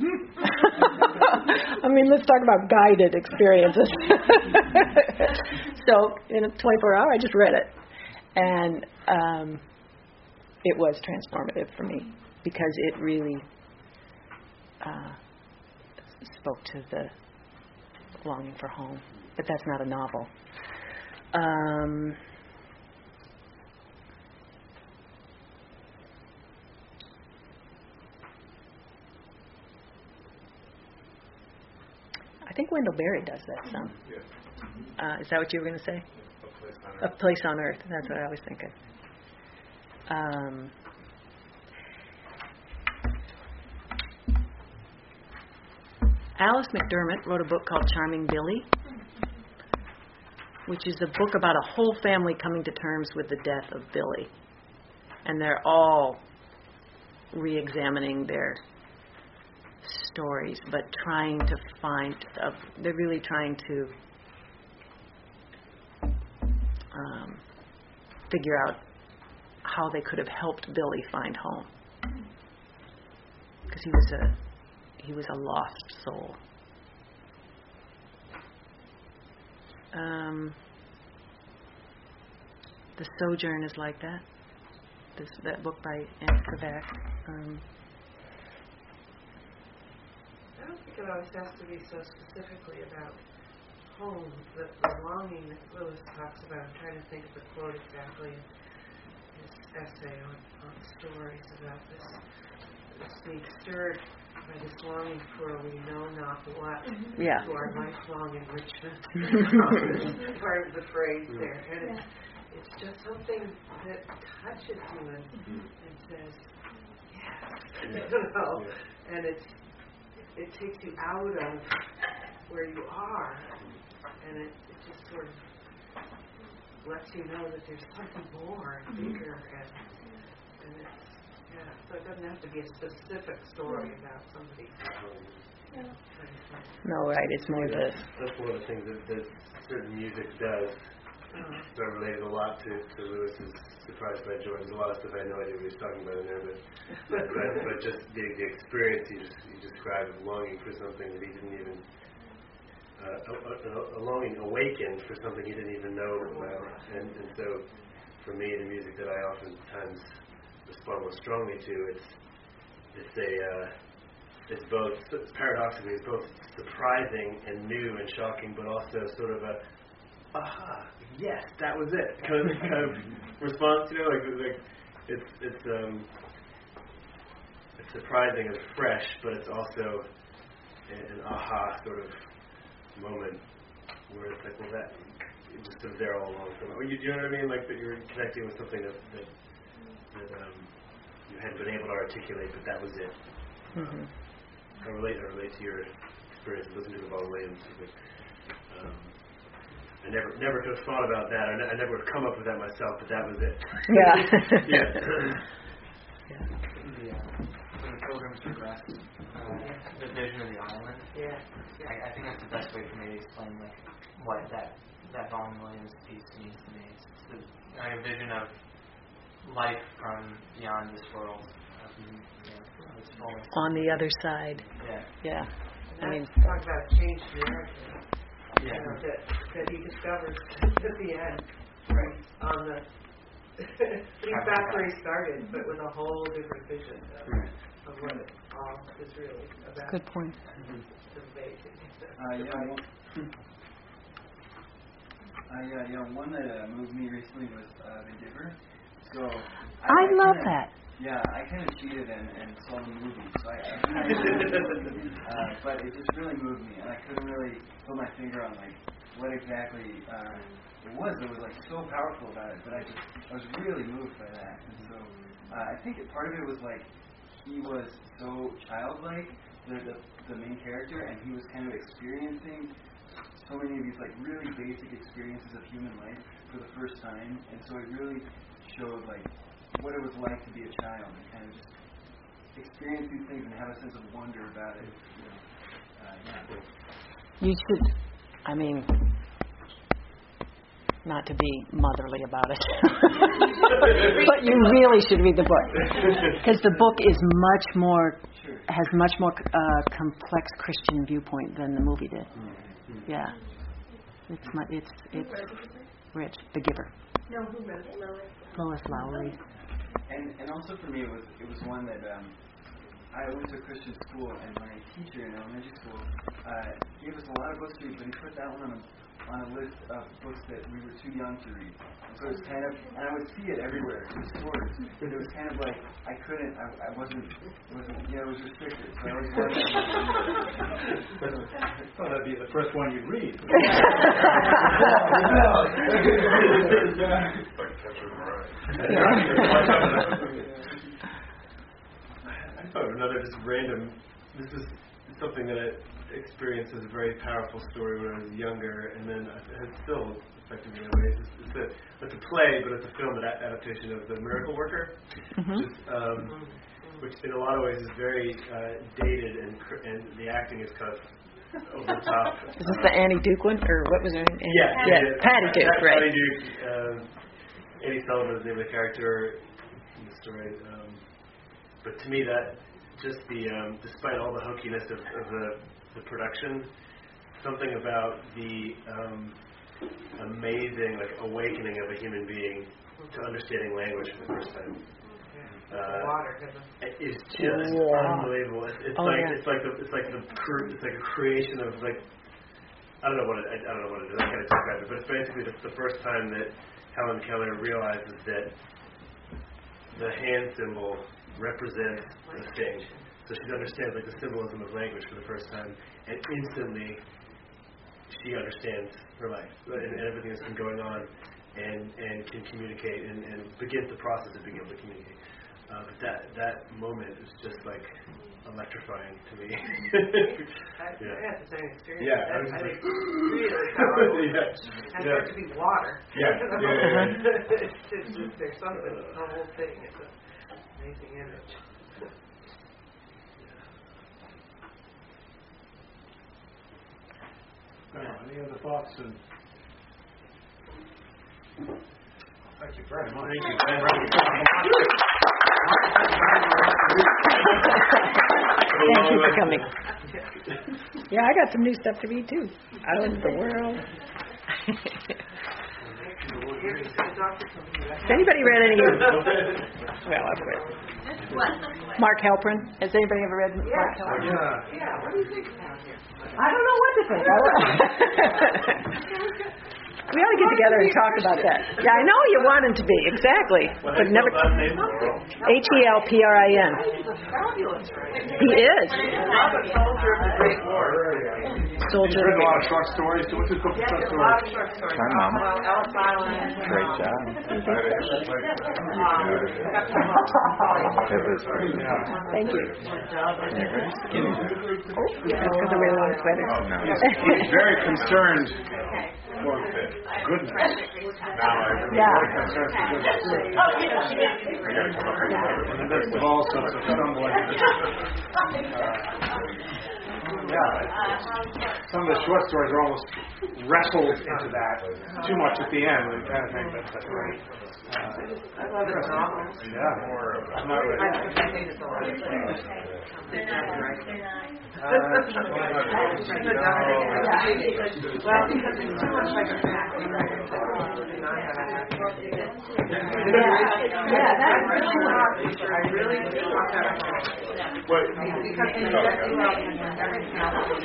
I mean, let's talk about guided experiences. So in a 24 hour, I just read it. And it was transformative for me because it really spoke to the longing for home. But that's not a novel. I think Wendell Berry does that some. Is that what you were going to say? A Place on Earth. That's what I was thinking. Alice McDermott wrote a book called Charming Billy, which is a book about a whole family coming to terms with the death of Billy. And they're all re-examining their stories, but trying to find, they're really trying to figure out how they could have helped Billy find home. Because he was a lost soul. The Sojourn is like that. That book by Anne Kavak. I don't think it always has to be so specifically about home. The longing that Lewis talks about, I'm trying to think of the quote exactly in his essay on stories about this being stirred by this longing for we know not what, to our lifelong enrichment. Part of the phrase there. And it's just something that touches you and says, yes, and it takes you out of where you are, and it just sort of lets you know that there's something more and bigger, and it's, so it doesn't have to be a specific story about somebody. No, right, it's more this. That's one of the things that certain music does. So I related a lot to Lewis's Surprised by Joy. There's a lot of stuff I had no idea what he was talking about in there, but just the experience he described of longing for something that he didn't even a longing awakened for something he didn't even know about, and so for me, the music that I oftentimes respond most strongly to, it's both paradoxically it's both surprising and new and shocking, but also sort of a aha, yes, that was it kind of response, like it's surprising and fresh, but it's also an aha sort of moment where it's like, well, that it was sort of there all along. So, you know what I mean? Like that you're connecting with something that you hadn't been able to articulate, but that was it. I relate to your experience listening to the Vaughan Williams. I never could have thought about that. I never would have come up with that myself, but that was it. When Pilgrims Progress, the vision of the island. I think that's the best way for me to explain what that Vaughan Williams piece means to me. It's a vision of life from beyond this world. On the other side. And talk about changed narrative. Yeah. That he discovers at the end. Right. On the he's back where he started, but with a whole different vision of what it all is really about. Good point. One that moved me recently was The Giver. So I love that. Yeah, I kind of cheated and saw the movie, so but it just really moved me, and I couldn't really put my finger on like what exactly it was. It was like so powerful about it, but I was really moved by that. And so I think part of it was like he was so childlike, the main character, and he was kind of experiencing so many of these like really basic experiences of human life for the first time, and so it really showed like what it was like to be a child and kind of just experience these things and have a sense of wonder about it. You should, I mean, not to be motherly about it, but you really should read the book, because the book is has much more complex Christian viewpoint than the movie did. Yeah, it's rich. The Giver. No, who wrote it? Lois Lowry. And also for me, it was one that I went to a Christian school, and my teacher in elementary school gave us a lot of books to read, but he put that one on a list of books that we were too young to read. And so it was kind of, and I would see it everywhere in stores, but it was kind of like I couldn't, I wasn't, it was restricted. So I was thought that'd be the first one you'd read. I thought another just random. This is something that I experienced as a very powerful story when I was younger, and then it has still affected me in ways. It's a play, but it's a film adaptation of The Miracle Worker, which in a lot of ways is very dated, and the acting is kind of over the top. Is this the Annie Duke one, or what was her name? Yeah. Patty Duke, right? Patty Duke. Annie Sullivan is the name of the character in the story. But to me, that just despite all the hookiness of the production, something about the amazing awakening of a human being to understanding language for the first time. It's just unbelievable. It's like a creation of I don't know what it is. I can't describe it, but it's basically the first time that Helen Keller realizes that the hand symbol represents the thing. So she understands the symbolism of language for the first time, and instantly she understands her life and everything that's been going on, and can communicate and begins the process of being able to communicate. But that moment is just electrifying to me. I had the same experience. Yeah, I think really powerful. And for it to be water. It's just, there's something, the whole thing. It's an amazing image. Any other thoughts? Thank you very much. Thank you. Thank you for coming. Yeah, I got some new stuff to read too. Islands of the World. Has anybody read any? Well, I've read. Mark Halperin. Has anybody ever read Mark Halperin? Yeah. What do you think about him? I don't know what to think. We ought to get together and talk about that. Yeah, I know you want him to be, exactly. But never. Helprin. He's a fabulous writer. He is. Soldier of the Great War. He's written a lot of short stories. So what's his book of short stories? A lot of short stories. Hi, Mama. About Ellis Island. Great job. Thank you. That's because I wear long sweaters. No. He's very concerned for goodness. Yeah. And that's all sorts of stumbling. Some of the short stories are almost wrestled into that too much at the end, and kind of think that's great. I love the novels. Yeah. I'm not ready. I think it's a lot of things. They're not. Well, because it's too much like a fact. That's really not. I really want that. Because they set you up and everything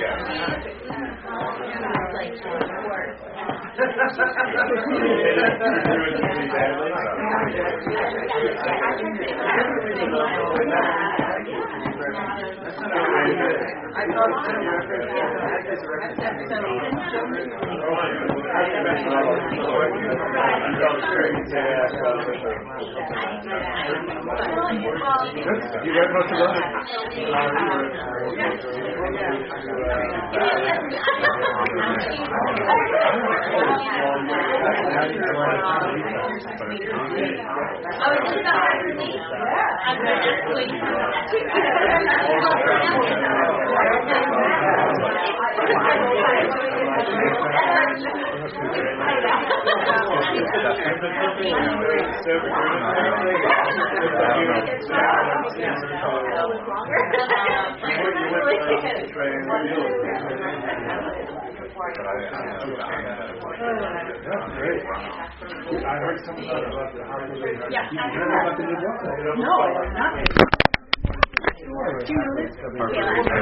I thought You read most of them? Great. I heard something about the Harvard. Yeah. You heard about the new book? No, I have not. Do you know this?